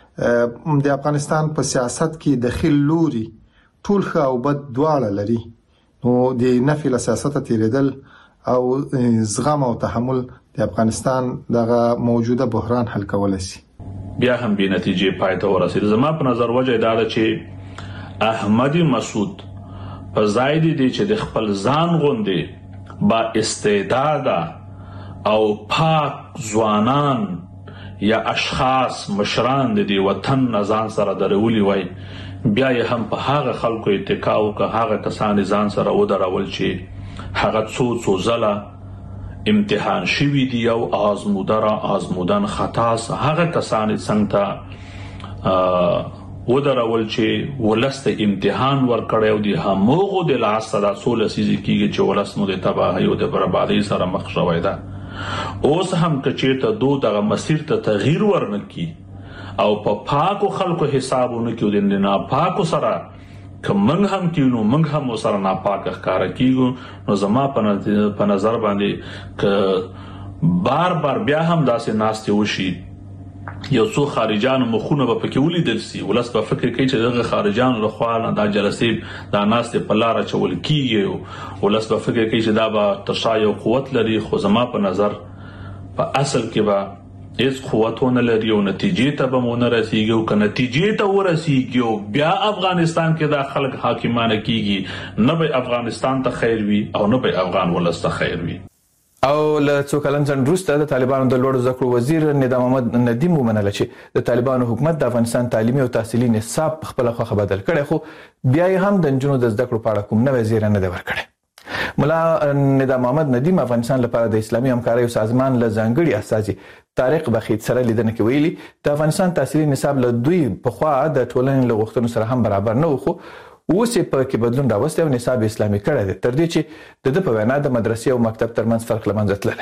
د افغانستان په سیاست کې داخل لوري ټول ښه او بد دواړه لري، نو د نفي سیاست تیریدل او زغم او تحمل د افغانستان دغه موجوده بحران حل کولای شي. بیا هم به نتیجې پای ته ورسېد. زما په نظر وجه دا ده چې احمد مسعود په ځای دی چې د خپل ځان غوندې با استعداد او پاک ځوانان یا اشخاص مشران د دې وطن نزان سره درولي وای، بیا یې هم په هغه خلکو اتکا وکړه، هغه کسان ځان سره ودرول چې هغه څو ځله امتحان شوي دي او آزمودن خطاس، هغه کسان څنګه ته ودرول چې ولست امتحان ورکړی او د همغو د لاس سره څو لسیزې کېږي چې ولست مو د تباهۍ او د بربادۍ سره مخ شوی ده. اوس هم که چېرته دو دغه مسیر ته تغییر ورنکړي او په پاکو خلکو حساب ونکړي او د ناپاکو سره که موږ هم کیو نو موږ هم ورسره ناپاک ښکاره کیږو، نو زما په نظر باندې که بار بیا هم داسې ناستې وشي، یو څو خارجانو مخونه به پکې ولیدل سي، ولس به فکر کوي چې دغه خارجانو لخوا نه دا جلسې دا ناستې په لاره چول کیږي، ولس به فکر کوي چې دا به تر شا یو قوت لري، خو زما په نظر په اصل کې به هیڅ قوت ونه لري او نتیجې ته به ونه رسیږي. او که نتیجې ته ورسیږي او بیا افغانستان کې دا خلک حاکمانه کیږي، نه به افغانستان ته خیر وي او نه به افغان ولس ته خیر وي. او له څو کلن ځنډ وروسته د طالبانو د لوړو زده کړو وزیر ندا محمد ندیم ومنله چې د طالبانو حکومت د افغانستان تعلیمي او تحصیلي نصاب په خپله خوښه بدل کړی، خو بیا یې هم د نجونو د زده کړو په اړه کوم نوی زیری نه دی ورکړی. ملا ندا محمد ندیم افغانستان لپاره د اسلامي همکاریو سازمان له ځانګړي استازي طارق بخیت سره لیدنه کې ویلي د افغانستان تحصیلي نصاب له دوی پخوا د ټولنې له غوښتنو سره هم برابر نه و، خو اوس یې په کې بدلون راوستی او نصاب اسلامي کړی دی، تر دې چې د ده په وینا د مدرسې او مکتب ترمنځ فرق له منځه تللی.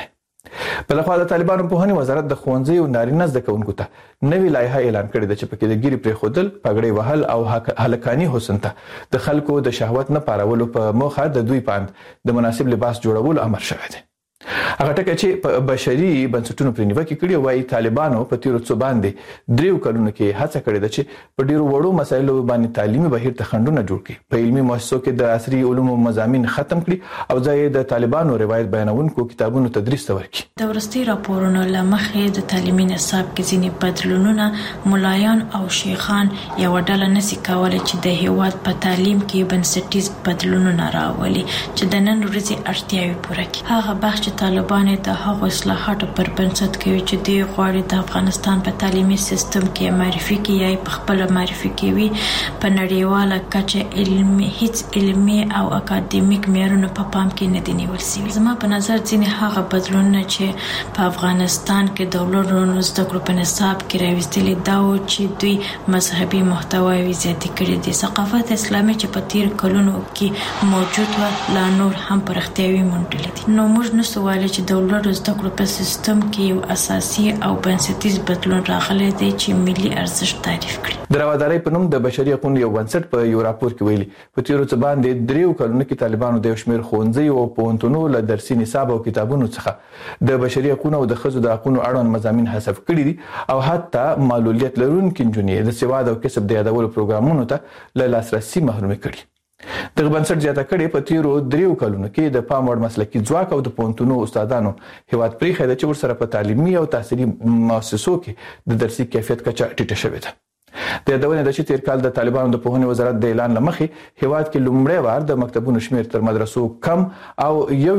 بلخوا د طالبانو په هني وزارت د ښوونځي او نارینه زده کوونکو ته نوې لایحه اعلان کړې ده چې پکې د ګیري پرې خودل پګړې وهل او هلکاني حسن ته د خلکو د شهوت نه پارولو په موخه د دوی پاند د مناسب لباس جوړولو امر شوی دی. هغه ټکه چې په بشري بنسټونو پر نیوکه کړي وایي طالبانو په تیرو څو باندې 3 کلونو کې هڅه کړې ده چې په ډیرو وړو مسایلو باندې تعلیمي بهیر ته خنډونه جوړ کړي، په علمي مؤسسو کې د عصري علومو مضامین ختم کړي او ځای د طالبانو روایت بیانونکو کتابونو تدریس ته ورکړي. د ورستي راپورونو لمخې د تعلیمي نصاب کې ځینې بدلونونه ملایان او شیخان یو ډله نسی کولای چې د هیواد په تعلیم کې بنسټیز بدلونونه راولي چې د نن ورځې اړتیاوې پوره کړي. هغه بخش طالبان د هغو اصلاحاتو پر بنسټ کوي چې د غواړي د افغانستان په تعلیمي سیستم کې معرفي کوي یا په خپل معرفي کوي په نړیواله کچه هیڅ علمي او اکاډمیک معیارونه په پام کې نه دي نیول شوي. زما په نظر ځینې هغه بدلونونه چې په افغانستان کې د ولورونو زده کړو په نصاب کې راوستلي دا و چې دوی مذهبي محتواوې زیاتې کړي دي. ثقافت اسلامي چې په تیر کلونو کې موجود و لا نور هم پرختیاوي موندلي دي. نو موږ نسو وایي چې د ولورو زده کړو په سیستم کې یو اساسي او بنسټیز بدلون راغلی دی چې ملي ارزښت تعریف کړي. د روادارۍ په نوم د بشري حقوقو یو بنسټ په یو راپور کې ویلي په تیرو څه باندې 3 کلونو کې طالبانو د شمیر ښوونځي او پوهنتونونو له درسي نصاب او کتابونو څخه د بشري حقوقو او د ښځو د حقوقو اړوند مضامین حذف کړي دي او حتی معلولیت لرونکي نجونې د سواد او کسب د یادولو پروګرامونو ته له لاسرسي محروم کړي. دغه بنسټ زیاته کړي په تیرو 3 کلونو کې د پام وړ مسلکي ځواک او د پوهنتونونو استادانو هیواد پرېښی ده چې ورسره په تعلیمي او تحصیلي مؤسسو کې د درسي کیفیت کچه ټیټه شوې ده. د یادونې ده چې تیر کال د طالبانو د پوهنې وزارت د اعلان لمخې هیواد کې لومړی وار د مکتبونو شمیر تر مدرسو کم او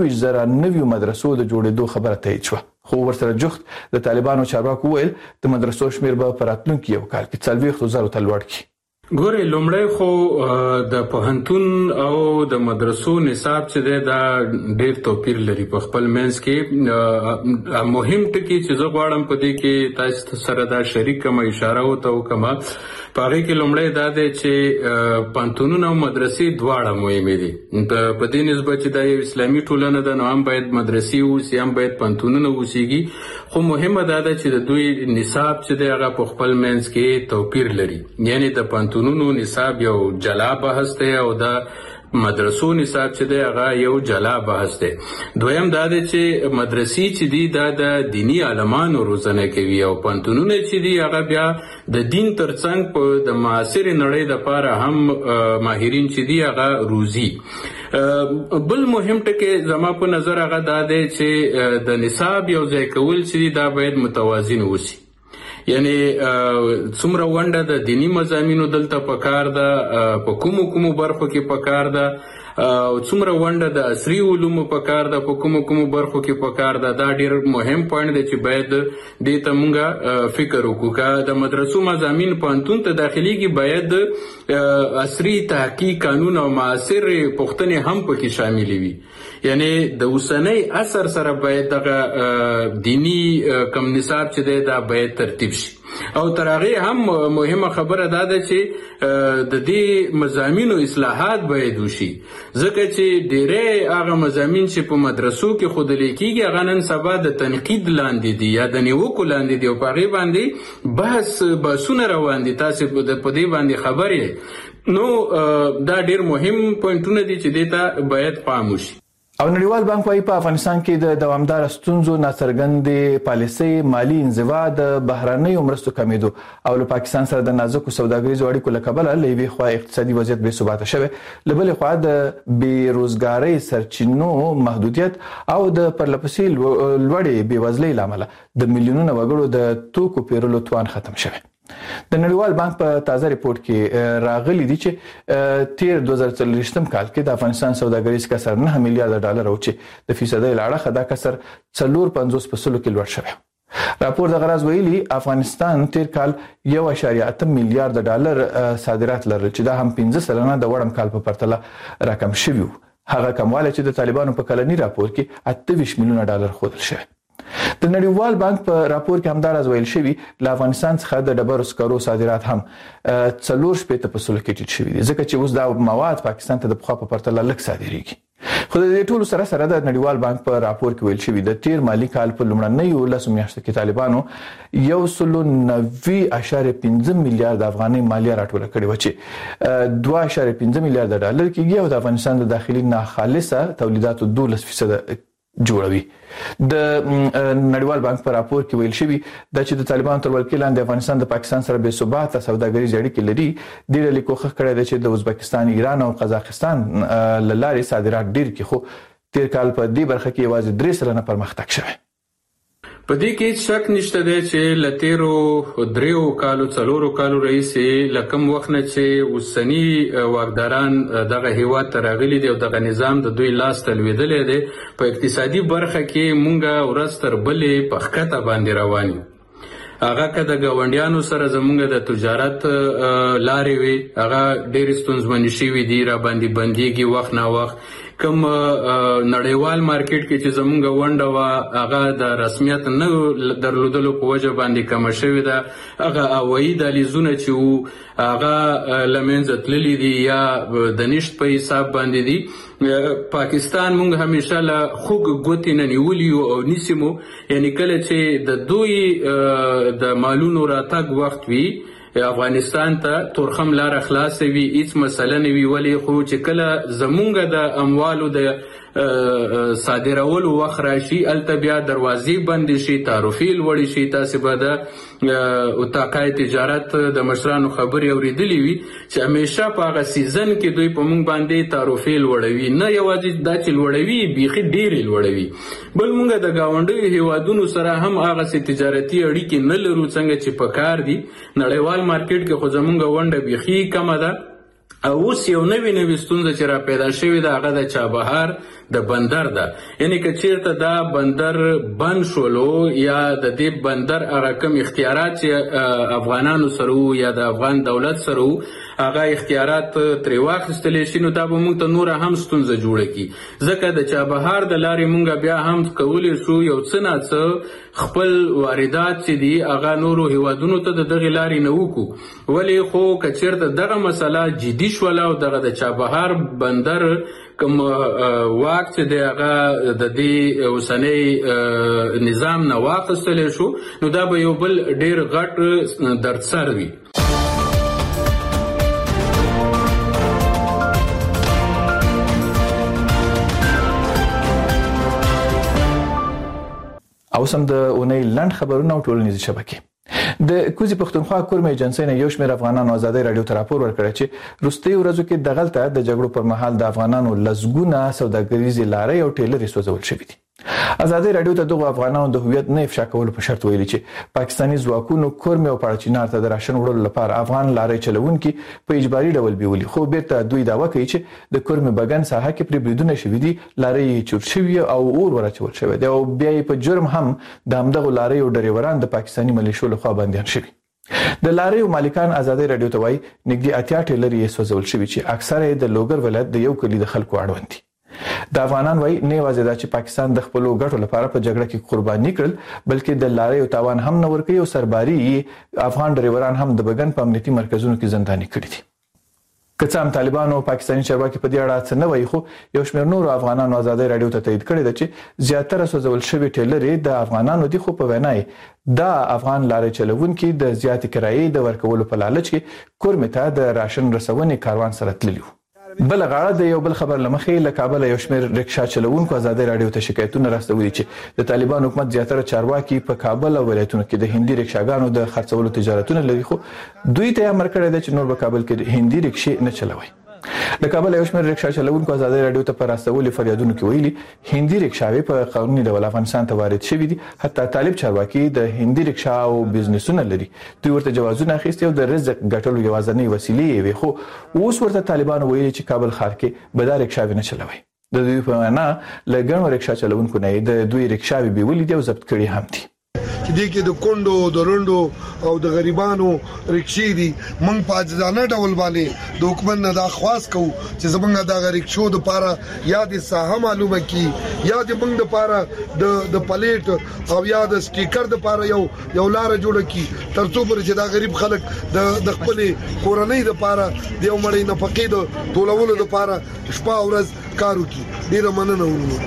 21,000 مدرسو د جوړېدو خبره تایید شوه، خو ورسره جوخت د طالبانو چارواکو ویل د مدرسو شمیر به په راتلونکي یو کال کې 40,000 ته لوړ کړي. ګورې لومړی خو د پوهنتون او د مدرسو نصاب چې دی دا ډېر توپیر لري په خپل منځ کې. مهم ټکي چې زه غواړم په دې کې تاسو سره دا شریک کوم اشاره وکړم په هغې کې لومړی دا دی چې پوهنتونونه او مدرسې دواړه مهمې دي. په دې نسبت چې دا یو اسلامي ټولنه ده نو هم باید مدرسې اوسي هم باید پوهنتونونه اوسیږي، خو مهمه دا ده چې د دوی نصاب چې دی هغه په خپل منځ کې توپیر لري. یعنی د پوهنتونونو نصاب یو جلا بحث دی او د مدرسو نصاب چې دی هغه یو جلا بحث دی. دویم دا دی چې مدرسې چې دی دا د دینی عالمانو روزنه کوي او پوهنتونونه چې دی هغه بیا د دین ترڅنګ په د معاصر نړۍ لپاره هم ماهرین چې دی هغه روزي. بل مهم ټکی زما په نظر هغه دا دی چې د نصاب یو ځای کول چې دی دا باید متوازن وسی. یعنی څومره ونډه د دینی مضامینو دلته پکار ده، په کومو برخو کې پکار ده، څومره ونډه د عصري علومو پکار ده، په کومو برخو کې پکار ده، دا ډیر مهم پوینټ دی چې باید دې ته مونږه فکر وکړو. که د مدرسو مضامین پوهنتون ته داخليږي باید عصري تحقیق قانون او معاصر پوښتنې هم پکې شاملې وي. یعنی د اوسنۍ اثر سره باید دغه دینی کم نصاب چې دی دا باید ترتیب شي. او تر هغې هم مهمه خبره دا ده چې د دې مضامینو اصلاحات باید وشي، ځکه چې ډېری هغه مضامین چې په مدرسو کې ښودلی کېږي هغه نن سبا د تنقید لاندې دي یا د نیوکو لاندې دي او په هغې باندې بحثونه روان دي. تاسې په دې باندې خبر یې. نو دا ډېر مهم پوینټونه دي چې دې ته باید پام وشي. او نړیوال بانک وايي په افغانستان کې د دوامدار ستونزو ناڅرګندې پالیسۍ، مالی انزوا، د بهرنیو مرستو کمیدو او له پاکستان سره د نازکو سوداګریزو اړیکو له کبله له یوې خوا اقتصادي وضعیت بې ثباته شوی، له بلې خوا د بېروزګارۍ سرچینو محدودیت او د پرلپسې لوړې بېوزلۍ له امله د میلیونونو وګړو د توکو پیرلو توان ختم شوی. د نړیوال بانک په تازه ریپورت کې راغلي دي چې تیر 2024 کال کې د افغانستان سوداګریز کسر 9 میلیارډ ډالر او چې د فیصدي لاړه دا کسر 4.50% کې لوړ شوی. راپور د غرض ویلي افغانستان تیر کال 1.8 میلیارډ ډالر صادرات لرل چې دا هم 15 سلنه د وړم کال په پرتله رقم شوی. هغه کموالی چې د طالبانو په کلنی راپور کې 28 میلیونه ډالر ښودل شوی. د نړیوال بانک په راپور کې همداراز ویل شوی له افغانستان څخه د ډبرو سکرو صادرات هم 4.8% کې ټیټ شوي دي، ځکه چې اوس دا مواد پاکستان ته د پخوا په پرتله لږ صادریږي. خو د ټولو سره د نړیوال بانک په راپور کې ویل شوی د تیر مالی کال په لومړنیو 10 میاشتو کې طالبانو 190.5 میلیارډ افغاني مالیه راټوله کړې و چې 2.5 میلیارډ ډالر کېږي او د افغانستان د داخلي ناخالصه تولیداتو 12% جوړوي. د نړیوال بانک په راپور کې ویل شوی دا چې د طالبانو تر ولکې لاندې افغانستان د پاکستان سره بې ثباته سوداګریزې اړیکې لري. د ډلې کوښښ کړی دی چې د ازبکستان، ایران او قزاقستان له لارې صادرات ډیر کړي، خو تیر کال په دې برخه کې یوازې 3% پرمختګ شوی. په دې کې شک نشته دی چې لتیرو 3 کالو 4 کالو رئیس لکم وخت نه چې اوسنی واکداران دغه هیواد ته راغلي دي او دغه نظام د دوی لاس ته لوېدلی دی، په اقتصادي برخه کې مونږه ورځ تر بلې په ښکته باندې روان یو. هغه که د ګاونډیانو سره زمونږ د تجارت لارې وي هغه ډېرې ستونزمنې شوي دي، را باندې بندېږي وخت نه وخت. کوم نړیوال مارکیټ کې چې زمونږ ونډه وه هغه د رسمیت نه درلودلو په وجه باندې کمه شوې ده. هغه هوایي دهلیزونه چې وو هغه له منځه تللي دي یا د نشت په حساب باندې دي. پاکستان مونږ همیشه له خوږ ګوتې نه نیولي یو او نیسي مو، یعنې کله چې د دوی د مالونو راتګ وخت وي افغانستان ته تورخم لاره خلاصه وي، هیڅ مسله نه وي. ولې خو چې کله زمونږ د اموالو د صادرولو وخت راشي هلته بیا دروازې بندې شي، تعرفې لوړې شي. تاسې به د اتاقای تجارت د مشرانو خبرې اورېدلې وي چې همیشه په هغه سیزن کې دوی په موږ باندې تعرفې لوړوي، نه یوازې دا چې لوړوي بیخي ډېرې لوړوي. بل موږ د ګاونډیو هیوادونو سره هم هغسې تجارتي اړیکې نه لرو څنګه چې په کار دي. نړیوال مارکیټ کې خو زموږ ونډه بیخي کمه ده. اوس یو نوې ستونزه چې را پیدا شوې ده هغه د چابهار د بندر ده. یعنی که چیرته دا بندر بند شولو یا د دې بندر هغه کم اختیارات چې افغانانو سره وو یا د افغان دولت سره وو هغه اختیارات ترې واخیستلی شي نو دا به موږ ته نوره هم ستونزه جوړه کړي. ځکه د چابهار د لارې موږ بیا هم کولی شو یو څه ناڅه خپل واردات چې دي هغه نورو هیوادونو ته د دغې لارې نه وکړو. ولې خو که چیرته دغه مسله جدي شوله او دغه د چابهار بندر کوم واک چې دی هغه د دې اوسنۍ نظام نه واخیستلی شو نو دا به یو بل ډېر غټ دردسر وي. او سم د اونۍ لنډ خبرونه او ټولنیزې شبکې. د کوزي پښتونخوا کورمه ایجنسی نه یو شمېر افغانانو ازادۍ راډیو ته راپور ورکړی چې وروستیو ورځو کې دغلته د جګړو پر مهال د افغانانو لسګونه سوداګریزې لارې او ټیلرې سوځول شوي دي. ازادۍ راډیو ته دغو افغانانو د هویت نه افشا کولو په شرط ویلي چې پاکستاني ځواکونو کورمه او پاړچینار ته د راشن وړلو لپاره افغان لارې چلوونکي په اجباري ډول بیولي، خو بیرته دوی دعوه کوي چې د کورمه بګن ساحه کې پرې بریدونه شوي دي، لارې چور شوي او اور ورچول شوی دی او بیا یې په جرم هم د همدغو لارې او ډریوران د پاکستاني ملیشو لخوا بندیان شوي. د لارې مالکان ازادۍ راډیو ته وایي نږدې 80 ټیلرې یې سوځول شوي چې اکثره یې د لوګر ولایت د یو کلي د خلکو اړوند دي. د افغانان وایي نه یوازې دا چې پاکستان د خپلو ګټو لپاره په جګړه کې قرباني کړل بلکې د لارې او تاوان هم نه ورکوي او سرباري افغان ډریوران هم د بګن په امنیتي مرکزونو کې زنداني کړي دي. که څه هم طالبانو او پاکستاني چارواکي په دې اړه څه نه وایي خو یو شمېر نورو افغانانو ازادۍ راډیو ته تایید کړی ده چې زیاتره سوځول شوي ټیلرې د افغانانو دي، خو په وینا یې دا افغان لارې چلوونکي د زیاتې کرایې د ورکولو په لالچ کې کورمې ته د راشن رسونې کاروان سره تللي وو. بل غاړه د یو بل خبر لمخې له کابل یو شمېر رکشا چلوونکو ازادۍ راډیو ته شکایتونه راستولي چې د طالبان حکومت زیاتره چارواکي په کابل او ولایتونو کې د هندي رکشاګانو د خرڅولو تجارتونه لري، خو دوی ته امر کړی دی چې نور په کابل کې هندي رکشې نه چلوي. د کابل یو شمېر رکشا چلوونکو ازادۍ راډیو ته په راستولو فریادونو کې ویلي هندي رکشاوې په قانوني ډول افغانستان ته وارد شوي دي، حتی طالب چارواکي د هندي رکشا او بزنسونه لري، دوی ورته جوازونه اخیستي او د رزق ګټلو یوازینۍ وسیلې وي، خو اوس ورته طالبانو ویلي چې کابل ښار کې به دا رکشاوې نه چلوي. د دوی په معنا له ګڼو رکشا چلوونکو نه د دوی رکشاوې بیولې دي او ضبط کړي هم دي. چې دې کې د کونډو د رونډو او د غریبانو رکشې دي. موږ په عاجزانه ډول باندې د حکومت نه دا خواست کوو چې زموږ د رکشو دپاره یا د ساحه معلومه کړي یا د موږ دپاره د پلیټ او یا د سټیکر دپاره یو لاره جوړه کړي تر څو پورې چې دا غریب خلک د خپلې کورنۍ دپاره د یو مړۍ نفقې د ټولولو دپاره شپه او ورځ کار وکړي. ډیره مننه ورونو.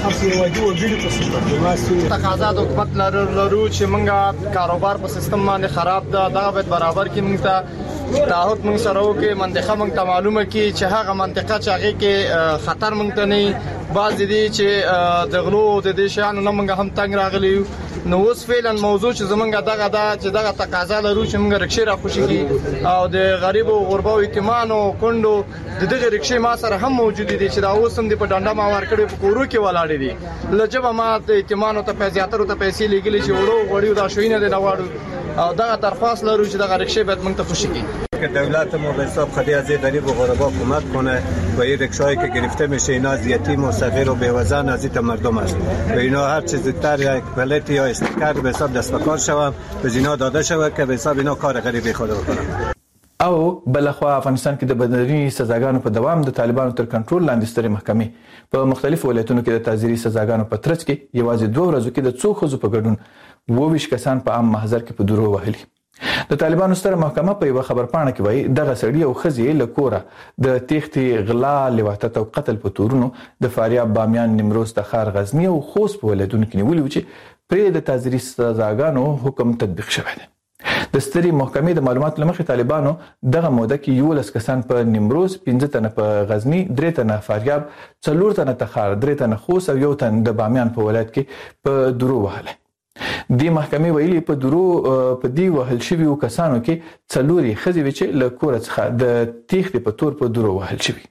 تقاضا د حکومت لرو چې موږ کاروبار په سیستم باندې خراب ده، دا به برابر کې موږ ته تعهد موږ سره وکړي. منطقه موږ ته معلومه کی چې هغه منطقه چې هغه کې خطر موږ ته نه باز دي چې د غلو د دې شانو نه موږ هم تنگ راغلی. نو اوس فعلا موضوع چې زمونږ دغه چې دغه تقاضا لرو چې موږ رکشې را خوشي کی او د غریب او غربا او یتیمانو کندو د دغه رکشې ما سره هم موجود دي چې دا اوس هم د پټانډا ما ور کړې په کورو کې ولاړې دي. لجب ما د یتیمانو ته پیسې ته پیسې لګلې چې وړو وړو دا شوینه د نواړو او دغه درخواست لرو چې دغه رکشې باید موږ ته خوشي کی که دولت ما به حساب خدی از غریب و غربا کمک کنه و این رکشهایی که گرفته میشه اینا از یتیم و صغیر و بیوزن از این مردم است و اینا هر چیز زودتر یک پلت یا استیکر به حساب دست به کار شود به اینا داده شود که به حساب اینا کار غریبی خود بکنن. او بلخوا افغانستان کې د بدني سزاګانو په دوام د طالبانو تر کنټرول لاندې سترې محکمې په مختلفو ولایتونو کې د تعزیري سزاګانو په ترڅ کې یوازې 2 ورځو کې د څو ښځو په ګډون 22 کسان په عام محضر کې په درو وهلي. د طالبانو ستره محکمه په یو خبرپاڼه کې وایي دغه سړی او ښځې له کوره د تېښتې، غلا، لواطت او قتل په تورونو د فاریاب، بامیان، نیمروز، تخار، غزنی او خوست په ولایتونو کې نیولي و چې پرې د تعزیري سزاګانو حکم تطبیق شوی دی. د سترې محکمې د معلوماتو لمخې طالبانو دغه موده کې 11 کسان په نیمروز، 15 تنه په غزنی، 3 تنه فاریاب، 4 تنه تخار، 3 تنه خوست او 1 تن د بامیان په ولایت کې په درو وهله. د محکمې ویلي په درو په دی وهل شوی کسانو کې 4 ښځې چې له کور څخه د تېښتې په تور په درو وهل شوی.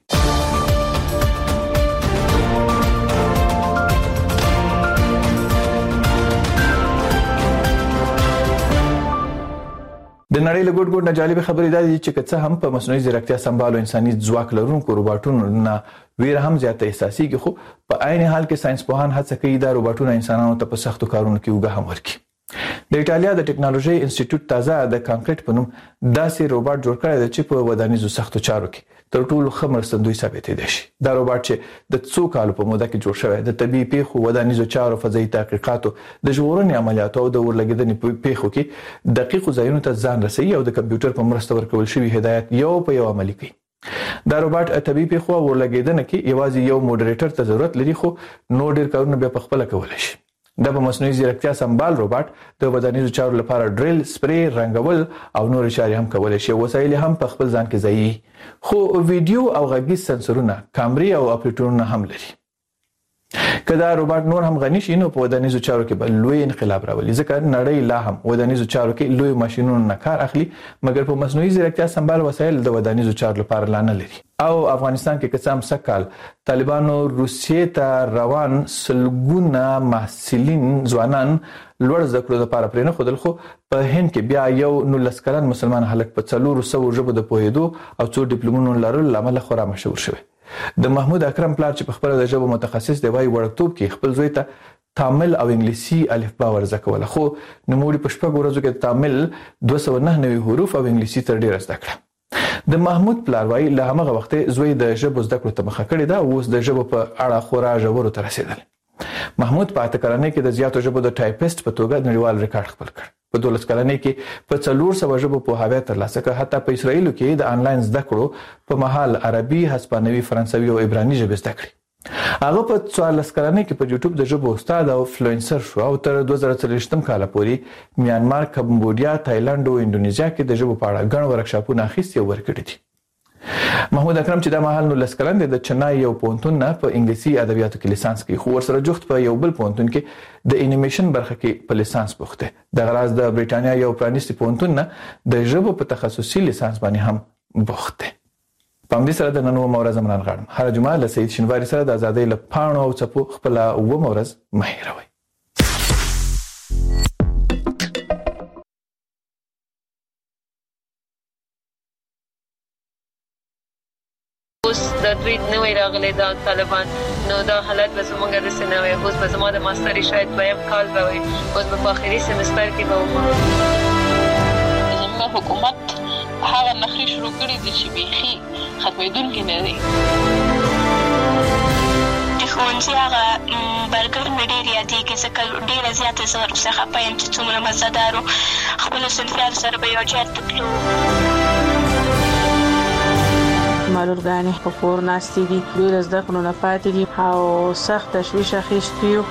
د نړۍ له ګوټ ګوټ نه جالب خبرې دا دي چې که هم په مصنوعي ځیرکتیا سمبال او انساني ځواک لرونکو روباټونو نه ویره هم زیاته احساسيږي، خو په عین حال کې ساينس پوهان هڅه کوي دا روباټونه انسانانو ته په سختو کارونو کې وګه هم ورکړي. د ایټالیا د ټیکنالوژي انسټیټیوټ تازه د کانکریټ په نوم داسې روباټ جوړ کړی دی چې په ودانیزو سختو چارو کې تر ټولو ښه مرستندوی ثابتېدای شي. دا روباټ چې د څو کالو په موده کې جوړ شوی د طبي پیښو، ودانیزو چارو، فضایي تحقیقاتو، د ژغورنې عملیاتو او د اورلګیدنې پیښو کې دقیقو ځایونو ته ځان رسوي او د کمپیوټر په مرسته ورکول شوی هدایت یو په یو عملي کوي. دا روباټ طبي پیښو او اورلګیدنه کې یوازې یو موډریټر ته ضرورت لري، خو نو ډیر کارونه بیا په خپل کولای شي. دا په مصنوعي ځیرکتیا سمبال روباټ د ودانیزو چارو لپاره ډریل، سپری، رنګول او نور چارې هم کولای شي. وسایل هم په خپل ځان کې ځایي، خو ویډیو او غږیز سنسورونه، کامرې او اپریټورونه هم لري. که دا روباټ نور هم غني شي نو په ودانیزو چارو کې به لوی انقلاب راولي، ځکه نړۍ لا هم ودانیزو چارو کې لوی ماشينونو نه کار اخلي، مګر په مصنوعي ځیرکتیا سمبال وسایل د ودانیزو چارو لپاره لا نه لري. او افغانستان کې قسم سکال طالبانو روسیې ته روان سلګونه محصلین ځوانان لوړ زده کړو لپاره پرې نه خودل، خو په هند کې بیا یو 19 کلن مسلمان هلک په 400 ژبو د پوهېدو او 2 ډیپلومونو لرلو لامل خورا مشهور شوی. د محمود اکرم پلار چې په خپل د ژبو متخصص دی وایي وړکتوب کې خپل زوی ته تامل او انګلیسي الفبا ورزده کوله، خو نوموړي په 6 ورځو کې تامل 299 حروف او انګلیسي تر ډیره زده کړه. د محمود پلار وایي له هغه وخت زوی د ژبو زده کړو ته مخه کړې ده او اوس د ژبو په اړه خورا ژورو ته رسیدل. محمود په 8 کلنۍ کې د زیاتو ژبو د ټایپسټ په توګه نړیوال ریکارډ خپل کړ. په 12 کلنۍ کې په 400 ژبو پوهاوی ترلاسه کړ. حتی په اسرایلو کې د انلاین زده کړو په مهال عربي، هسپانوي، فرانسوي او عبراني ژبې زده کړې. هغه په 14 کلنۍ کې په یوټیوب د ژبو استاد او فلوئنسر شو او تر 2023 کال پورې میانمار، کمبودیا، تایلند او انډونیزیا کې د ژبو په اړه ګڼ ورکشاپونه اخیستي او ورکړي دي. محمود اکرم چې د مهال 19 کلن دی د چنای یو پونتون نه په انګلیسي ادبیاتو کې لیسانس کوي، خو ورسره جوخت په یو بل پونتون کې د انیمیشن برخه کې په لیسانس بوخته. د غراز د بریټانیا یو پرانیستي پونتون نه د ژبو په تخصصي لیسانس باندې هم بوخته. په همدې سره د نن و مورز منان غاړم هر جمعه له سید شینواری سره د آزادۍ له پاڼو او څپو خپل و مورز مهیروي. اوس د دوی نوې راغلي دا طالبان، نو دا حالت به زموږ د سنوي اوس به زموږ د ماستري شاید دویم کال به وي، اوس به په آخري سمستر کې به وم. زموږ حکومت هغه نخري شروع کړي دي چې بیخي ختمېدونکي نه دي. د ښوونځي هغه برګر مې ډېر یادېږي، ځکه ډېره زیاته زه ورڅخه خفه یم چې څومره مزهدار و. خپلو صنفیانو سره به یو ځای ته تلو. مالورګانې په کور ناستې دي، دوی له زده کړو نه پاتې دي او سخت تشویش اخیستی یو.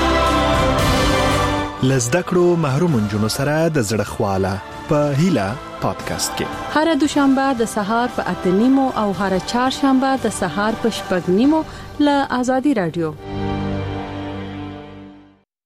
له زده کړو محروم نجونو سره د زړه خواله په هیله پادکاسټ کې هر دوشنبه د سهار په 8:30 او هر چهارشنبه د سهار په 6:30 له آزادي رادیو